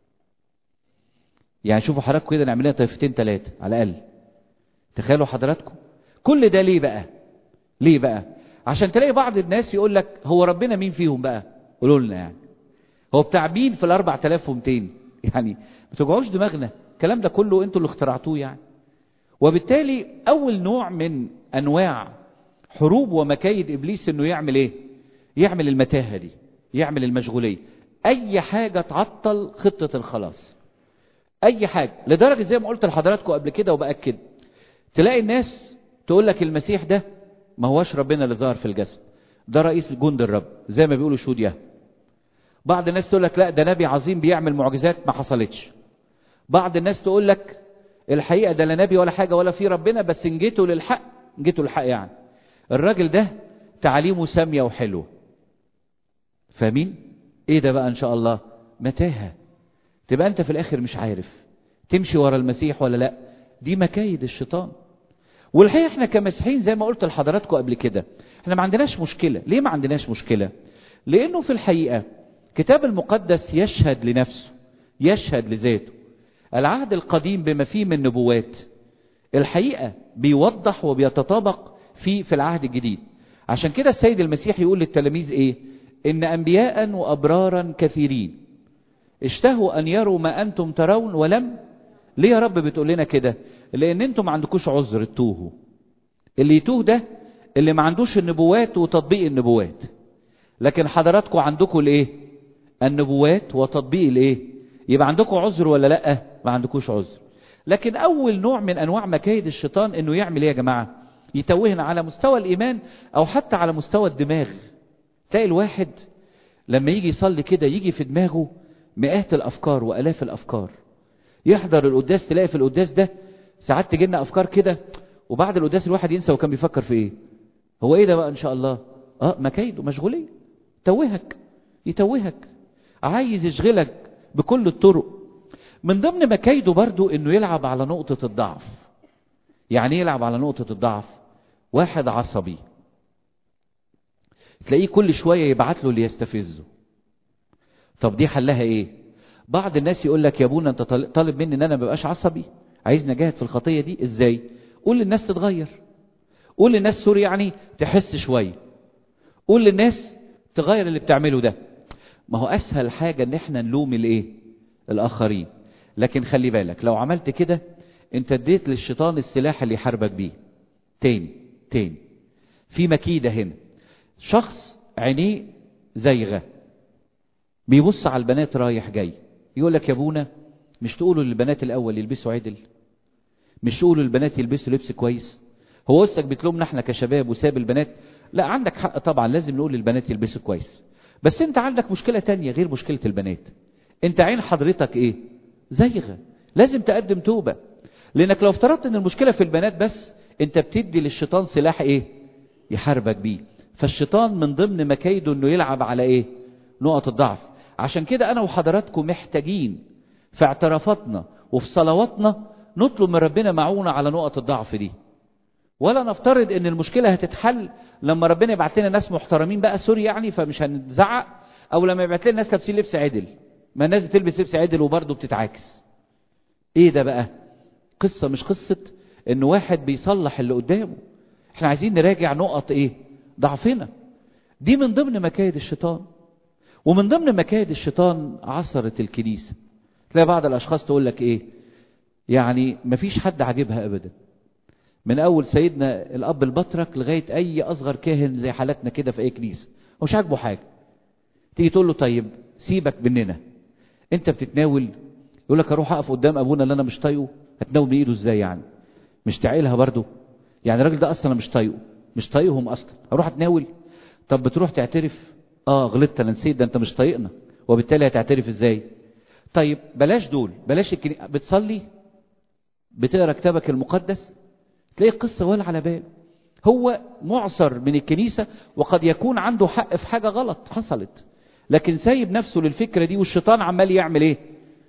يعني شوفوا حضراتكم كده، نعملها طائفتين 3 على الأقل. تخيلوا حضراتكم كل ده ليه بقى؟ ليه بقى؟ عشان تلاقي بعض الناس يقول لك هو ربنا مين فيهم بقى؟ قولوا لنا يعني هو بتاع مين في 4200؟ يعني ما توجعوش دماغنا، الكلام ده كله انتوا اللي اخترعتوه يعني. وبالتالي اول نوع من انواع حروب ومكايد ابليس انه يعمل ايه؟ يعمل المتاهه دي، يعمل المشغوليه، اي حاجه تعطل خطه الخلاص، اي حاجه. لدرجه زي ما قلت لحضراتكم قبل كده وباكد، تلاقي الناس تقول لك المسيح ده ما هوش ربنا اللي ظهر في الجسد، ده رئيس جند الرب زي ما بيقولوا شهود يهوه. بعض الناس تقول لك لا ده نبي عظيم بيعمل معجزات ما حصلتش. بعض الناس تقول لك الحقيقه ده لا نبي ولا حاجه ولا في ربنا، بس ان جيتوا للحق، جيتوا للحق يعني الراجل ده تعليمه ساميه وحلوه. فاهمين ايه ده بقى؟ ان شاء الله متاهه، تبقى انت في الاخر مش عارف تمشي ورا المسيح ولا لا. دي مكايد الشيطان. والحقيقه احنا كمسيحيين زي ما قلت لحضراتكم قبل كده، احنا ما عندناش مشكله. ليه ما عندناش مشكله؟ لانه في الحقيقه الكتاب المقدس يشهد لنفسه، يشهد لذاته. العهد القديم بما فيه من نبوات الحقيقه بيوضح وبيتطابق في العهد الجديد. عشان كده السيد المسيح يقول للتلاميذ ايه؟ ان انبياء وابرارا كثيرين اشتهوا ان يروا ما انتم ترون ولم. ليه يا رب بتقول لنا كده؟ لان انتم ما عندكوش عذر تتوهوا. اللي يتوه ده اللي ما عندوش النبوات وتطبيق النبوات، لكن حضراتكم عندكم الايه؟ النبوات وتطبيق الايه؟ يبقى عندكم عذر ولا لا؟ ما عندكوش عذر. لكن اول نوع من انواع مكايد الشيطان انه يعمل ايه يا جماعه؟ يتوهنا على مستوى الايمان او حتى على مستوى الدماغ. تلاقي الواحد لما يجي يصلي كده يجي في دماغه مئات الافكار والاف الافكار. يحضر القداس تلاقي في القداس ده ساعات تجي لنا افكار كده، وبعد القداس الواحد ينسى وكان بيفكر في ايه. هو ايه ده بقى؟ ان شاء الله مكايد ومشغوليه. يتوهك، عايز يشغلك بكل الطرق. من ضمن مكايده برضو انه يلعب على نقطة الضعف. يعني ايه يلعب على نقطة الضعف؟ واحد عصبي تلاقيه كل شوية يبعت له ليستفزه. طب دي حلها ايه؟ بعض الناس يقول لك يا ابونا انت طالب مني ان انا ما بقاش عصبي، عايزني اجاهد في الخطية دي ازاي؟ قول للناس تتغير، قول للناس سوري يعني تحس شوية، قول للناس تغير اللي بتعمله ده. ما هو اسهل حاجة ان احنا نلوم الايه؟ الاخرين. لكن خلي بالك لو عملت كده انت اديت للشيطان السلاح اللي يحاربك بيه. تاني في مكيدة هنا. شخص عينيه زيغة بيبص على البنات رايح جاي، يقول لك يا ابونا مش تقولوا للبنات الاول يلبسوا عدل؟ مش تقولوا للبنات يلبسوا لبس كويس؟ هو وسك بتلومنا احنا كشباب وساب البنات؟ لا، عندك حق طبعا، لازم نقول للبنات يلبسوا كويس، بس انت عندك مشكلة تانية غير مشكلة البنات. انت عين حضرتك ايه؟ زيغة. لازم تقدم توبة، لانك لو افترضت ان المشكلة في البنات بس انت بتدي للشيطان سلاح ايه؟ يحاربك بيه. فالشيطان من ضمن مكايده انه يلعب على ايه؟ نقط الضعف. عشان كده انا وحضراتكم محتاجين في اعترافاتنا وفي صلواتنا نطلب من ربنا معونة على نقط الضعف دي، ولا نفترض ان المشكلة هتتحل لما ربنا يبعت لنا ناس محترمين بقى سوري يعني فمش هنزعق، او لما يبعت لنا ناس لابسين لبس عدل. ما الناس بتلبس لبس عدل وبرضه بتتعاكس. ايه ده بقى؟ قصة مش قصة ان واحد بيصلح اللي قدامه. احنا عايزين نراجع نقط ايه؟ ضعفنا. دي من ضمن مكايد الشيطان. ومن ضمن مكايد الشيطان عصرة الكنيسة. تلاقي بعض الاشخاص تقول لك ايه؟ يعني مفيش حد عاجبها ابدا، من اول سيدنا الاب البطرك لغاية اي اصغر كاهن زي حالتنا كده في اي كنيسة مش عاجبه حاجة. تيجي تقول له طيب سيبك مننا، انت بتتناول؟ يقول لك اروح اقف قدام ابونا اللي انا مش طايقه، هتناول بايده ازاي يعني؟ مش تعيلها برضه؟ يعني الراجل ده اصلا مش طايقه، مش طايقهم اصلا، اروح اتناول؟ طب بتروح تعترف؟ غلطت انا نسيت، ده انت مش طايقنا، وبالتالي هتعترف ازاي؟ طيب بلاش دول، بلاش بتصلي؟ بتقرا كتابك المقدس؟ تلاقي قصة ولا على باله. هو معصر من الكنيسة، وقد يكون عنده حق في حاجة غلط حصلت، لكن سايب نفسه للفكرة دي، والشيطان عمال يعمل ايه؟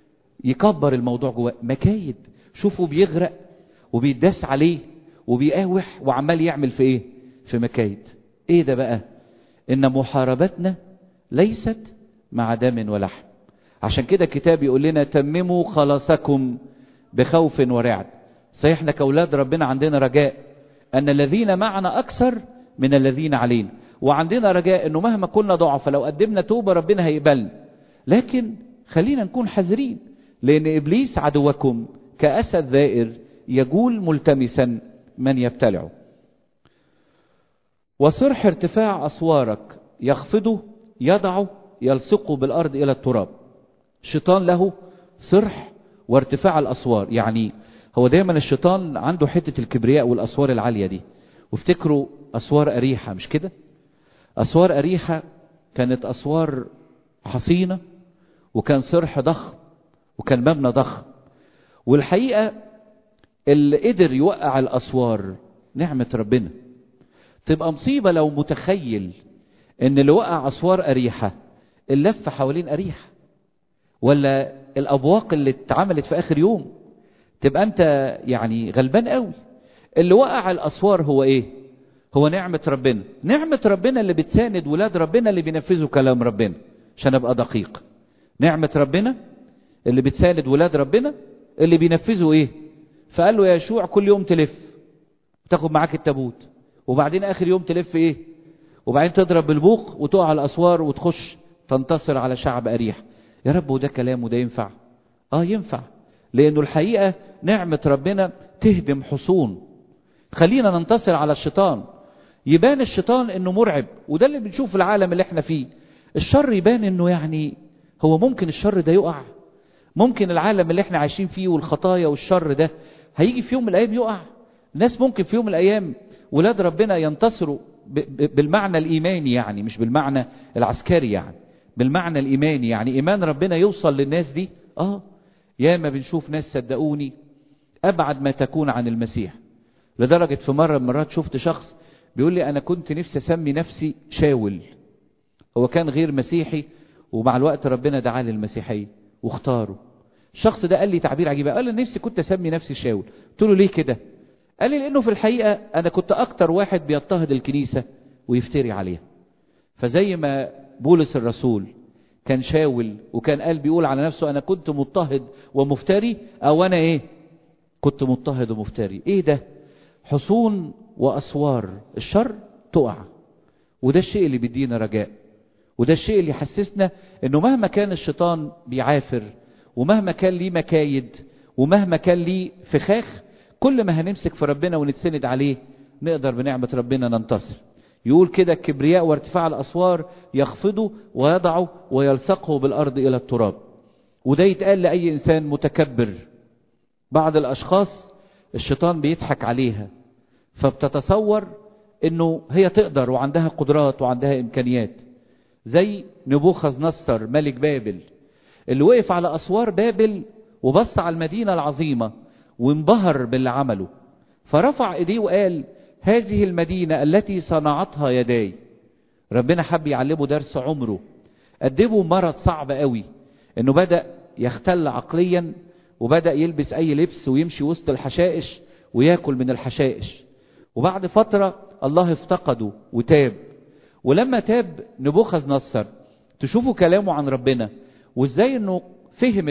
يكبر الموضوع جواه. مكايد. شوفوا بيغرق وبيداس عليه وبيقاوح وعمال يعمل في ايه؟ في مكايد. ايه ده بقى؟ ان محاربتنا ليست مع دم ولحم. عشان كده الكتاب يقول لنا تمموا خلاصكم بخوف ورعد. صحيح احنا كأولاد ربنا عندنا رجاء ان الذين معنا اكثر من الذين علينا، وعندنا رجاء انه مهما كنا ضعف لو قدمنا توبة ربنا هيقبلنا. لكن خلينا نكون حذرين، لان ابليس عدوكم كأسد ذائر يجول ملتمسا من يبتلعه. وصرح ارتفاع أسوارك يخفضه يضعه يلصقه بالأرض إلى التراب. الشيطان له صرح وارتفاع الأسوار. يعني هو دايما الشيطان عنده حتة الكبرياء والأسوار العالية دي. وافتكروا أسوار أريحة، مش كده؟ أسوار أريحة كانت أسوار حصينة، وكان صرح ضخم، وكان مبنى ضخم. والحقيقة اللي قدر يوقع الأسوار نعمة ربنا. تبقى مصيبة لو متخيل ان اللي وقع أسوار أريحة اللف حوالين أريحة، ولا الأبواق اللي اتعملت في آخر يوم. تبقى انت يعني غلبان قوي. اللي وقع الأسوار هو ايه؟ هو نعمة ربنا. نعمة ربنا اللي بتساند ولاد ربنا اللي بينفذوا كلام ربنا. عشان ابقى دقيق، نعمة ربنا اللي بتساند ولاد ربنا اللي بينفذوا ايه؟ فقال له يا يشوع كل يوم تلف تاخد معاك التابوت، وبعدين اخر يوم تلف ايه؟ وبعدين تضرب بالبوق وتقع على الاسوار وتخش تنتصر على شعب أريح. يا رب وده كلام وده ينفع؟ ينفع، لانه الحقيقة نعمة ربنا تهدم حصون. خلينا ننتصر على الشيطان. يبان الشيطان انه مرعب، وده اللي بنشوف في العالم اللي احنا فيه. الشر يبان انه يعني هو ممكن الشر ده يقع؟ ممكن العالم اللي احنا عايشين فيه والخطايا والشر ده هيجي في يوم من الايام يقع؟ الناس ممكن في يوم من الايام ولاد ربنا ينتصروا بالمعنى الايماني، يعني مش بالمعنى العسكري، يعني بالمعنى الايماني، يعني ايمان ربنا يوصل للناس دي. ياما بنشوف ناس صدقوني ابعد ما تكون عن المسيح. لدرجة في مرة من مرات شفت شخص بيقول لي انا كنت نفسي اسمي نفسي شاول. هو كان غير مسيحي، ومع الوقت ربنا دعاه للمسيحية واختاره. الشخص ده قال لي تعبير عجيب، قال لي نفسي كنت اسمي نفسي شاول. قلت له ليه كده؟ قال لي لانه في الحقيقة انا كنت اكتر واحد بيضطهد الكنيسة ويفتري عليها. فزي ما بولس الرسول كان شاول وكان قال بيقول على نفسه انا كنت مضطهد ومفتري، او انا ايه؟ كنت مضطهد ومفتري. ايه ده؟ حصون وأسوار الشر تقع. وده الشيء اللي بيدينا رجاء، وده الشيء اللي يحسسنا انه مهما كان الشيطان بيعافر، ومهما كان ليه مكايد، ومهما كان ليه فخاخ، كل ما هنمسك في ربنا ونتسند عليه نقدر بنعمة ربنا ننتصر. يقول كده: الكبرياء وارتفاع الأسوار يخفضه ويضعه ويلصقه بالأرض إلى التراب. وده يتقال لأي إنسان متكبر. بعض الأشخاص الشيطان بيضحك عليها، فبتتصور انه هي تقدر وعندها قدرات وعندها امكانيات، زي نبوخذ نصر ملك بابل اللي وقف على اسوار بابل وبص على المدينة العظيمة وانبهر باللي عمله، فرفع ايديه وقال: هذه المدينة التي صنعتها يداي. ربنا حب يعلمه درس عمره. قدمه مرض صعب قوي، انه بدأ يختل عقليا، وبدأ يلبس اي لبس ويمشي وسط الحشائش وياكل من الحشائش. وبعد فترة الله افتقده وتاب. ولما تاب نبوخذ نصر تشوفوا كلامه عن ربنا، وازاي انه فهم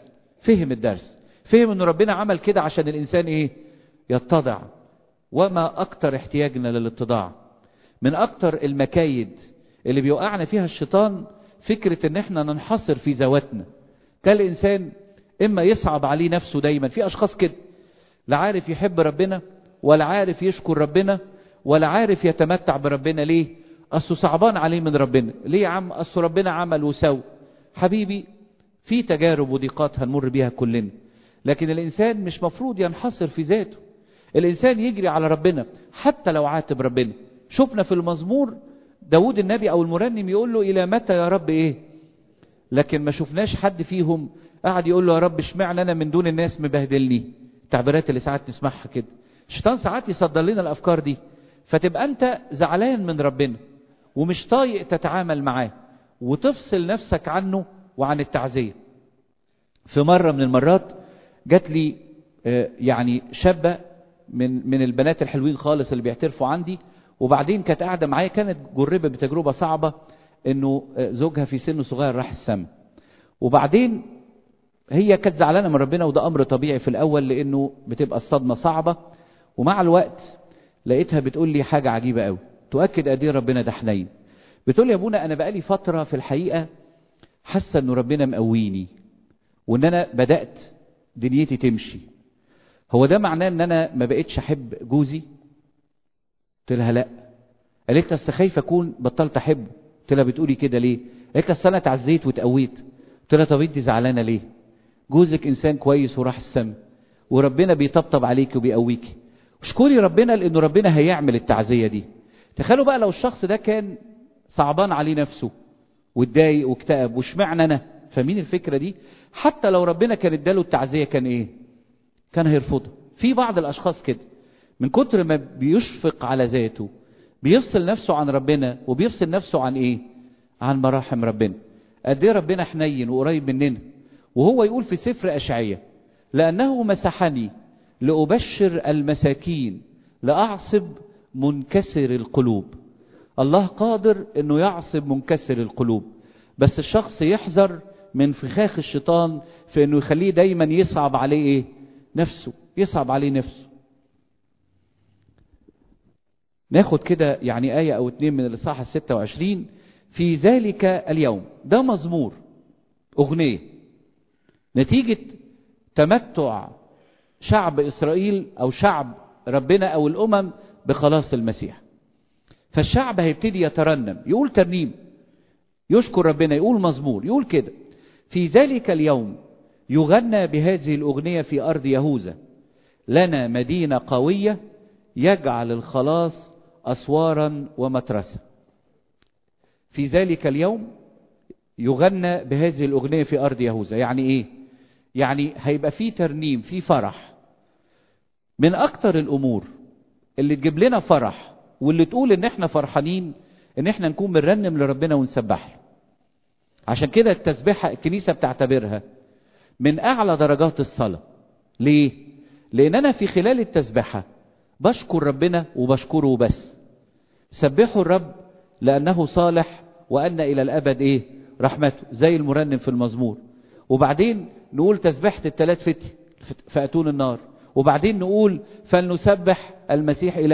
الدرس، فهم انه ربنا عمل كده عشان الانسان ايه؟ يتضع. وما اكتر احتياجنا للاتضاع. من اكتر المكايد اللي بيوقعنا فيها الشيطان فكرة ان احنا ننحصر في ذواتنا. كان الانسان اما يصعب عليه نفسه دايما، في اشخاص كده لا عارف يحب ربنا، ولا عارف يشكر ربنا، ولا عارف يتمتع بربنا. ليه؟ اصله صعبان عليه من ربنا. ليه يا عم؟ اصله ربنا عمل وسوى. حبيبي، في تجارب وضيقات هنمر بيها كلنا، لكن الانسان مش مفروض ينحصر في ذاته. الانسان يجري على ربنا حتى لو عاتب ربنا. شفنا في المزمور داود النبي او المرنم يقول له: الى متى يا رب ايه؟ لكن ما شفناش حد فيهم قاعد يقول له: يا رب اشمعنى انا من دون الناس مبهدلني؟ التعبيرات اللي ساعات نسمعها كده. الشيطان ساعات يصدر لنا الافكار دي، فتبقى انت زعلان من ربنا ومش طايق تتعامل معاه، وتفصل نفسك عنه وعن التعزية. في مرة من المرات جات لي يعني شابة من البنات الحلوين خالص اللي بيعترفوا عندي، وبعدين كانت قاعدة معايا، كانت جربة بتجربة صعبة انه زوجها في سن صغير راح السما. وبعدين هي كانت زعلانة من ربنا، وده امر طبيعي في الاول لانه بتبقى الصدمة صعبة. ومع الوقت لقيتها بتقول لي حاجة عجيبة قوي تؤكد قد ايه ربنا ده حنين. بتقول لي: يا ابونا، انا بقالي فترة في الحقيقة حاسة انه ربنا مقويني، وان انا بدأت دنيتي تمشي. هو ده معناه ان انا ما بقتش احب جوزي؟ قلت لها لا. قالت لي: اصل خايفة اكون بطلت احبه. قلت لها: بتقولي كده ليه؟ قالت لي: اصل انا اتعزيت واتقويت. قلت لها: طب انت زعلانة ليه؟ جوزك انسان كويس وراح السما، وربنا بيطبطب عليك وبيقويك. اشكري ربنا لانه ربنا هيعمل التعزية دي. تخيلوا بقى لو الشخص ده كان صعبان عليه نفسه واتضايق واكتئب، واشمعنى انا؟ فاهمين الفكرة دي؟ حتى لو ربنا كان اداله التعزية كان ايه؟ كان هيرفضها. في بعض الاشخاص كده من كتر ما بيشفق على ذاته بيفصل نفسه عن ربنا، وبيفصل نفسه عن ايه؟ عن مراحم ربنا. قد ايه ربنا حنين وقريب مننا. وهو يقول في سفر اشعياء: لانه مسحني لأبشر المساكين لأعصب منكسر القلوب. الله قادر انه يعصب منكسر القلوب، بس الشخص يحذر من فخاخ الشيطان في انه يخليه دايما يصعب عليه ايه؟ نفسه. يصعب عليه نفسه. ناخد كده يعني آية او 2 من الإصحاح 26. في ذلك اليوم، ده مزمور أغنية نتيجة تمتع شعب إسرائيل أو شعب ربنا أو الأمم بخلاص المسيح. فالشعب هيبتدي يترنم، يقول ترنيم، يشكر ربنا، يقول مزمور، يقول كده: في ذلك اليوم يغنى بهذه الأغنية في أرض يهوذا: لنا مدينة قوية يجعل الخلاص أسوارا ومترسة. في ذلك اليوم يغنى بهذه الأغنية في أرض يهوذا. يعني إيه؟ يعني هيبقى في ترنيم، في فرح. من أكتر الأمور اللي تجيب لنا فرح واللي تقول إن إحنا فرحانين إن إحنا نكون بنرنم لربنا ونسبح له. عشان كده التسبيحة الكنيسة بتعتبرها من أعلى درجات الصلاة. ليه؟ لأن أنا في خلال التسبيحة بشكر ربنا وبشكره بس. سبحوا الرب لأنه صالح وأن إلى الأبد إيه؟ رحمته، زي المرنم في المزمور. وبعدين نقول تسبيحة الثلاث فتي فأتون النار. وبعدين نقول فلنسبح المسيح إله.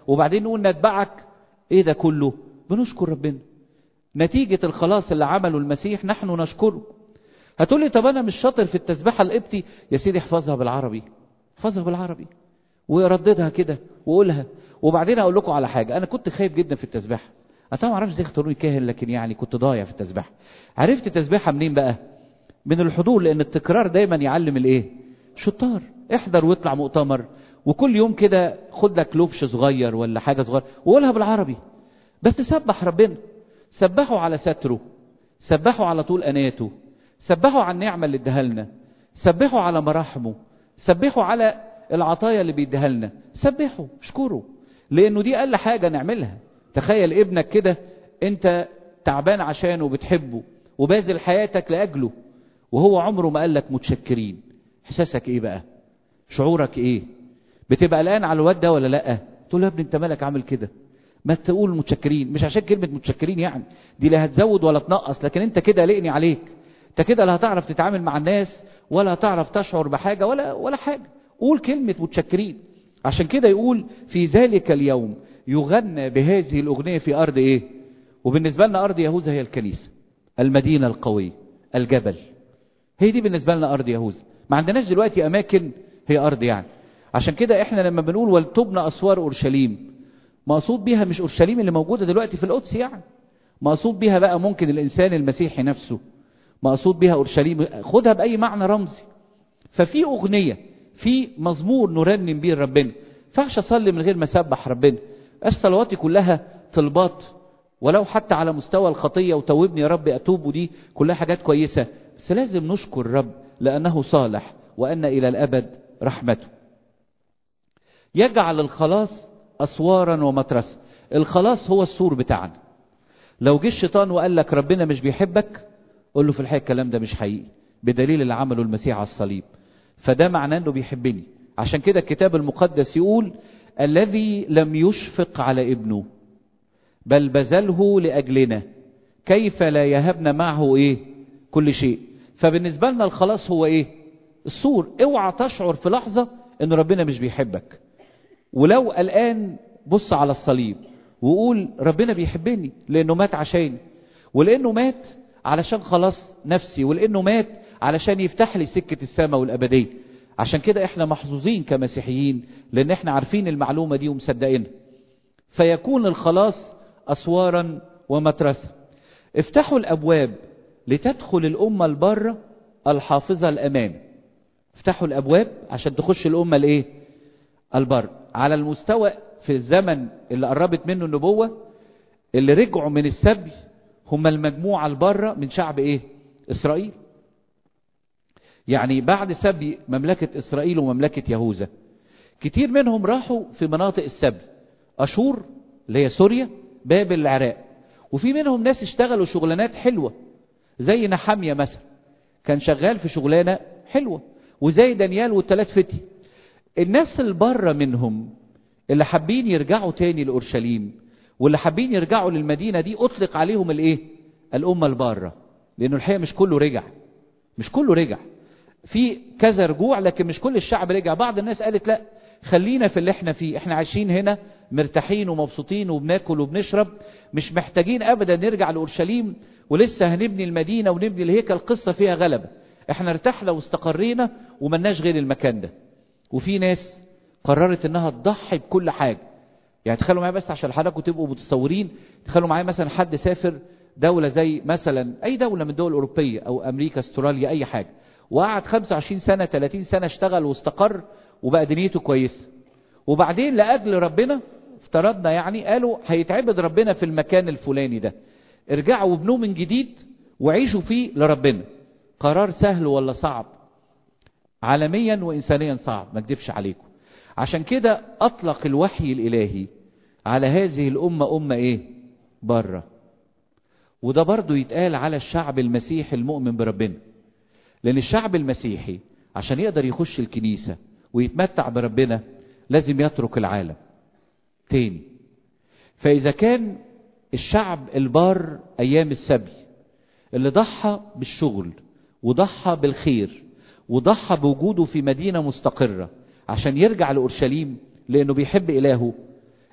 وبعدين نقول نتبعك. ايه ده كله؟ بنشكر ربنا نتيجة الخلاص اللي عمله المسيح، نحن نشكره. هتقولي طب انا مش شاطر في التسبيحة القبطي. يا سيدي احفظها بالعربي، احفظها بالعربي ورددها كده وقولها. وبعدين اقول لكم على حاجة، انا كنت خايف جدا في التسبيحة. انا طبعا ما اعرفش ازاي اختاروني كاهن، لكن يعني كنت ضايع في التسبيحة. عرفت التسبيحة منين بقى؟ من الحضور، لان التكرار دايما يعلم الايه؟ شطار. احضر واطلع مؤتمر، وكل يوم كده خد لك لوبش صغير ولا حاجة صغير وقولها بالعربي، بس تسبح ربنا. سبحوا على ستره، سبحوا على طول أناته، سبحوا على النعمة اللي اداها لنا، سبحوا على مراحمه، سبحوا على العطايا اللي بيديها لنا، سبحوا اشكروا، لأنه دي أقل حاجة نعملها. تخيل ابنك كده انت تعبان عشانه وبتحبه وباذل حياتك لأجله، وهو عمره ما قالك متشكرين. احساسك ايه بقى؟ شعورك ايه؟ بتبقى قلقان على الواد ده ولا لا؟ تقول له يا ابني انت مالك عامل كده؟ ما تقول متشكرين، مش عشان كلمة متشكرين يعني دي لا هتزود ولا تنقص، لكن انت كده قلقني عليك، انت كده لا هتعرف تتعامل مع الناس ولا هتعرف تشعر بحاجة ولا حاجة. قول كلمة متشكرين. عشان كده يقول في ذلك اليوم يغنى بهذه الأغنية في أرض ايه؟ وبالنسبة لنا أرض يهوذا هي الكنيسة، المدينة القوية، الجبل. هي دي بالنسبة لنا أرض يهوذا. ما عندناش دلوقتي أماكن هي أرض يعني. عشان كده احنا لما بنقول ولتبنى أسوار أورشليم، مقصود بيها مش أورشليم اللي موجودة دلوقتي في القدس يعني، مقصود بيها بقى ممكن الإنسان المسيحي نفسه، مقصود بيها أورشليم، خدها بأي معنى رمزي. ففي أغنية، في مزمور نرنم بيه ربنا. فعش أصلي من غير ما أسبح ربنا. صلواتي كلها طلبات، ولو حتى على مستوى الخطية وتوبني يا رب أتوب، ودي كلها حاجات كويسة، بس لازم نشكر الرب لأنه صالح وأن إلى الأبد رحمته. يجعل الخلاص أسوارا ومترسا. الخلاص هو السور بتاعنا. لو جه الشيطان وقال لك ربنا مش بيحبك، قول له في الحقيقة الكلام ده مش حقيقي، بدليل اللي عمله المسيح على الصليب، فده معناه انه بيحبني. عشان كده الكتاب المقدس يقول الذي لم يشفق على ابنه بل بذله لأجلنا كيف لا يهبنا معه ايه؟ كل شيء. فبالنسبة لنا الخلاص هو ايه؟ السور. اوعى تشعر في لحظة ان ربنا مش بيحبك، ولو الآن بص على الصليب وقول ربنا بيحبني لأنه مات عشاني، ولأنه مات علشان خلاص نفسي، ولأنه مات علشان يفتح لي سكة السماء والأبدية. عشان كده احنا محظوظين كمسيحيين لأن احنا عارفين المعلومة دي ومصدقينها. فيكون الخلاص أسوارا ومترسا. افتحوا الأبواب لتدخل الأمة البارة الحافظة الأمان. افتحوا الأبواب عشان تخش الأمة الايه؟ البر. على المستوى في الزمن اللي قربت منه النبوة، اللي رجعوا من السبي هم المجموعة البرة من شعب ايه؟ إسرائيل. يعني بعد سبي مملكة إسرائيل ومملكة يهوذا، كتير منهم راحوا في مناطق السبي، أشور اللي هي سوريا، بابل العراق. وفي منهم ناس اشتغلوا شغلانات حلوة زي نحمية مثلا، كان شغال في شغلانة حلوة، وزي دانيال والثلاث فتي. الناس البرة منهم اللي حابين يرجعوا تاني لأورشليم واللي حابين يرجعوا للمدينة دي أطلق عليهم الايه؟ الأمة البارة. لأنه الحقيقة مش كله رجع، مش كله رجع، في كذا رجوع لكن مش كل الشعب رجع. بعض الناس قالت لا خلينا في اللي احنا فيه، احنا عايشين هنا مرتاحين ومبسوطين وبناكل وبنشرب، مش محتاجين ابدا نرجع لأورشليم ولسه هنبني المدينة ونبني الهيكل، القصة فيها غلبة، احنا ارتحنا واستقرينا وملناش غير المكان ده. وفي ناس قررت انها تضحي بكل حاجة. يعني تخيلوا معايا بس عشان حضراتكم تبقوا متصورين، تخيلوا معايا مثلا حد سافر دولة زي مثلا اي دولة من الدول الأوروبية او امريكا، استراليا، اي حاجة، وقعد 25 سنة 30 سنة اشتغل واستقر وبقى دنيته كويسة، وبعدين لأجل ربنا افترضنا يعني قالوا هيتعبد ربنا في المكان الفلاني ده، ارجعوا وابنوه من جديد وعيشوا فيه لربنا. قرار سهل ولا صعب؟ عالميا وإنسانيا صعب، ما اكذبش عليكم. عشان كده أطلق الوحي الإلهي على هذه الأمة أمة إيه؟ بره. وده برضو يتقال على الشعب المسيحي المؤمن بربنا، لأن الشعب المسيحي عشان يقدر يخش الكنيسة ويتمتع بربنا لازم يترك العالم تاني. فإذا كان الشعب البار أيام السبي اللي ضحى بالشغل وضحى بالخير وضحى بوجوده في مدينة مستقرة عشان يرجع لأورشليم لأنه بيحب إلهه،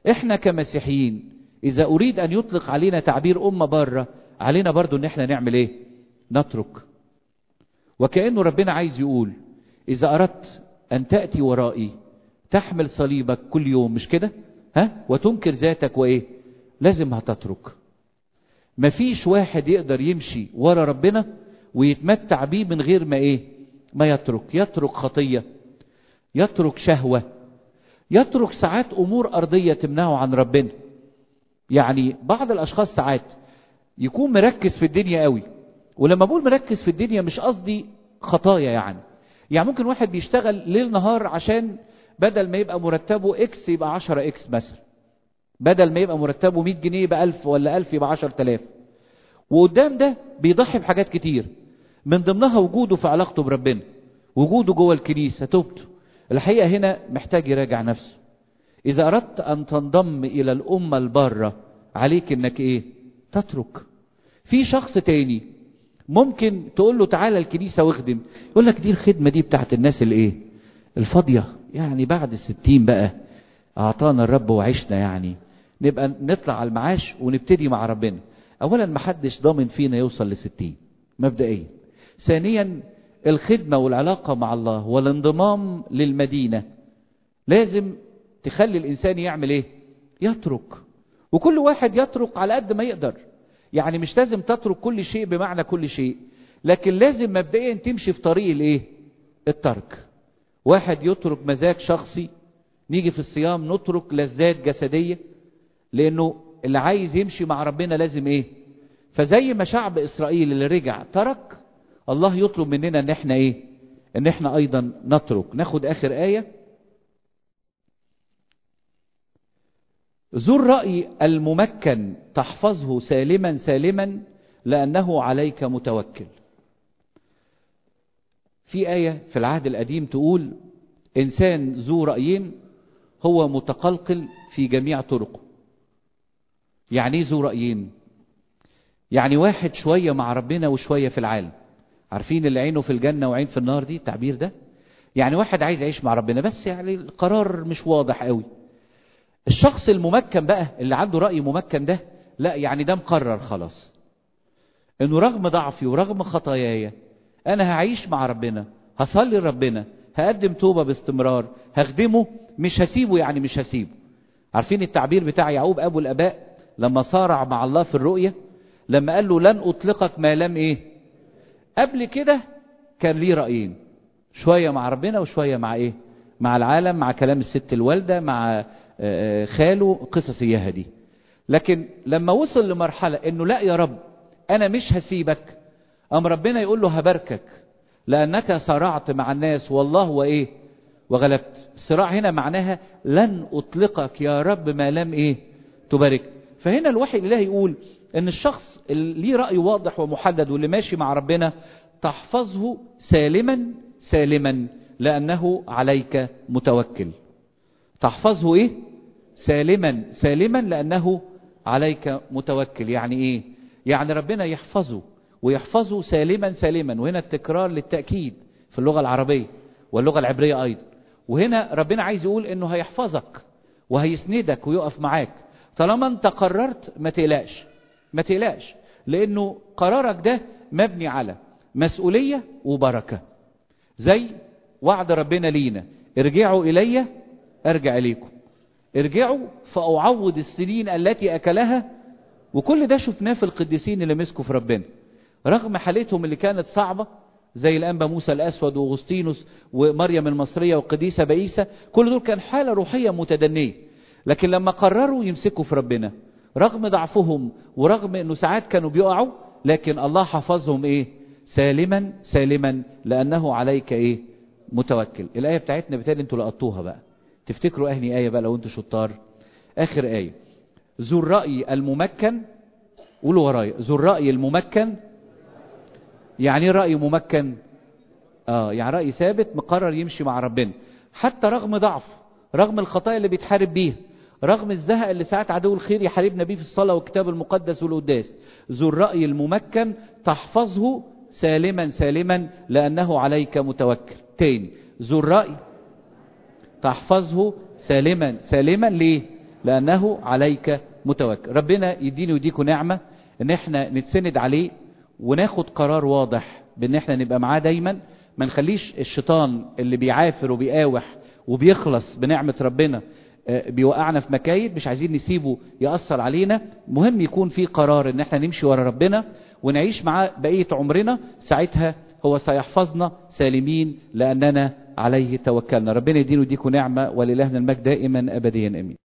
احنا كمسيحيين اذا اريد ان يطلق علينا تعبير امة بارة، علينا برضو ان احنا نعمل ايه؟ نترك. وكأنه ربنا عايز يقول اذا اردت ان تأتي ورائي تحمل صليبك كل يوم، مش كده؟ وتنكر ذاتك وايه؟ لازم هتترك. مفيش واحد يقدر يمشي ورا ربنا ويتمتع بيه من غير ما ايه؟ ما يترك خطية، يترك شهوة، يترك ساعات امور ارضية تمنعه عن ربنا. يعني بعض الاشخاص ساعات يكون مركز في الدنيا قوي، ولما بقول مركز في الدنيا مش قصدي خطايا، يعني ممكن واحد بيشتغل ليل نهار عشان بدل ما يبقى مرتبه اكس يبقى 10 اكس مثلا، بدل ما يبقى مرتبه 100 جنيه يبقى 1000، ولا 1000 يبقى 10,000. وقدام ده بيضحي بحاجات كتير، من ضمنها وجوده في علاقته بربنا، وجوده جوه الكنيسة، توبته. الحقيقة هنا محتاج يراجع نفسه. إذا أردت أن تنضم إلى الأمة البارة عليك إنك إيه؟ تترك. في شخص تاني ممكن تقول له تعالى الكنيسة واخدم، يقول لك دي الخدمة دي بتاعت الناس الإيه؟ الفاضية، يعني بعد 60 بقى أعطانا الرب وعشنا، يعني نبقى نطلع على المعاش ونبتدي مع ربنا. أولا محدش ضامن فينا يوصل ل60 مبدئيا. ثانيا الخدمة والعلاقة مع الله والانضمام للمدينة لازم تخلي الإنسان يعمل إيه؟ يترك. وكل واحد يترك على قد ما يقدر، يعني مش لازم تترك كل شيء بمعنى كل شيء، لكن لازم مبدئيا تمشي في طريق الإيه؟ الترك. واحد يترك مزاج شخصي، نيجي في الصيام نترك لذات جسدية، لأنه اللي عايز يمشي مع ربنا لازم إيه؟ فزي ما شعب إسرائيل اللي رجع ترك، الله يطلب مننا ان احنا ايه؟ ان احنا ايضا نترك. ناخد اخر آية. ذو الرأي الممكن تحفظه سالما سالما لأنه عليك متوكل. في آية في العهد القديم تقول إنسان ذو رأيين هو متقلقل في جميع طرقه. يعني ذو رأيين؟ يعني واحد شوية مع ربنا وشوية في العالم. عارفين اللي عينه في الجنة وعين في النار دي التعبير ده؟ يعني واحد عايز يعيش مع ربنا بس يعني القرار مش واضح قوي. الشخص الممكن بقى اللي عنده رأي ممكن ده لا، يعني ده مقرر خلاص انه رغم ضعفي ورغم خطاياي انا هعيش مع ربنا، هصلي لربنا، هقدم توبة باستمرار، هخدمه، مش هسيبه، يعني مش هسيبه. عارفين التعبير بتاع يعقوب ابو الاباء لما صارع مع الله في الرؤية، لما قال له لن اطلقك ما لم ايه؟ قبل كده كان ليه رأيين، شوية مع ربنا وشوية مع ايه؟ مع العالم، مع كلام الست الوالدة، مع خاله، قصص اياها دي. لكن لما وصل لمرحلة انه لا يا رب انا مش هسيبك، ام ربنا يقول له هباركك لانك صارعت مع الناس والله وايه؟ وغلبت. الصراع هنا معناها لن اطلقك يا رب ما لم ايه؟ تبارك. فهنا الوحي الالهي يقول ان الشخص اللي ليه رأي واضح ومحدد واللي ماشي مع ربنا تحفظه سالما سالما لأنه عليك متوكل. تحفظه ايه؟ سالما سالما لأنه عليك متوكل. يعني ايه؟ يعني ربنا يحفظه ويحفظه سالما سالما، وهنا التكرار للتأكيد في اللغة العربية واللغة العبرية ايضا. وهنا ربنا عايز يقول انه هيحفظك وهيسندك ويقف معاك طالما انت قررت. ما تقلقش ما تقلقش، لانه قرارك ده مبني على مسؤولية وبركة، زي وعد ربنا لينا ارجعوا الي ارجع اليكم، ارجعوا فاعوض السنين التي اكلها. وكل ده شفناه في القديسين اللي مسكوا في ربنا رغم حالتهم اللي كانت صعبة، زي الانبا موسى الاسود واغسطينوس ومريم المصرية والقديسة بائسة. كل دول كان حالة روحية متدنية، لكن لما قرروا يمسكوا في ربنا رغم ضعفهم ورغم انه ساعات كانوا بيقعوا، لكن الله حفظهم ايه؟ سالما سالما لانه عليك ايه؟ متوكل. الآية بتاعتنا بالتالي انتوا لقطوها بقى، تفتكروا اهني آية بقى لو انتوا شطار. اخر آية. ذو الرأي الممكن، قولوا ورايا، ذو الرأي الممكن. يعني رأي ممكن؟ يعني رأي ثابت مقرر يمشي مع ربنا حتى رغم ضعف، رغم الخطايا اللي بيتحارب بيها، رغم الزهق اللي ساعات عدو الخير يحاربنا بيه في الصلاة والكتاب المقدس والقداس. ذو الرأي الممكن تحفظه سالما سالما لأنه عليك متوكل. تاني، ذو الرأي تحفظه سالما سالما. ليه؟ لأنه عليك متوكل. ربنا يديني ويديكوا نعمة ان احنا نتسند عليه وناخد قرار واضح بان احنا نبقى معاه دايما. ما نخليش الشيطان اللي بيعافر وبيقاوح وبيخلص بنعمة ربنا بيوقعنا في مكايد، مش عايزين نسيبه يأثر علينا. مهم يكون في قرار ان احنا نمشي ورا ربنا ونعيش معاه بقية عمرنا، ساعتها هو سيحفظنا سالمين لأننا عليه توكلنا. ربنا يدينا ويديكوا نعمة، ولإلهنا المجد دائما أبديا آمين.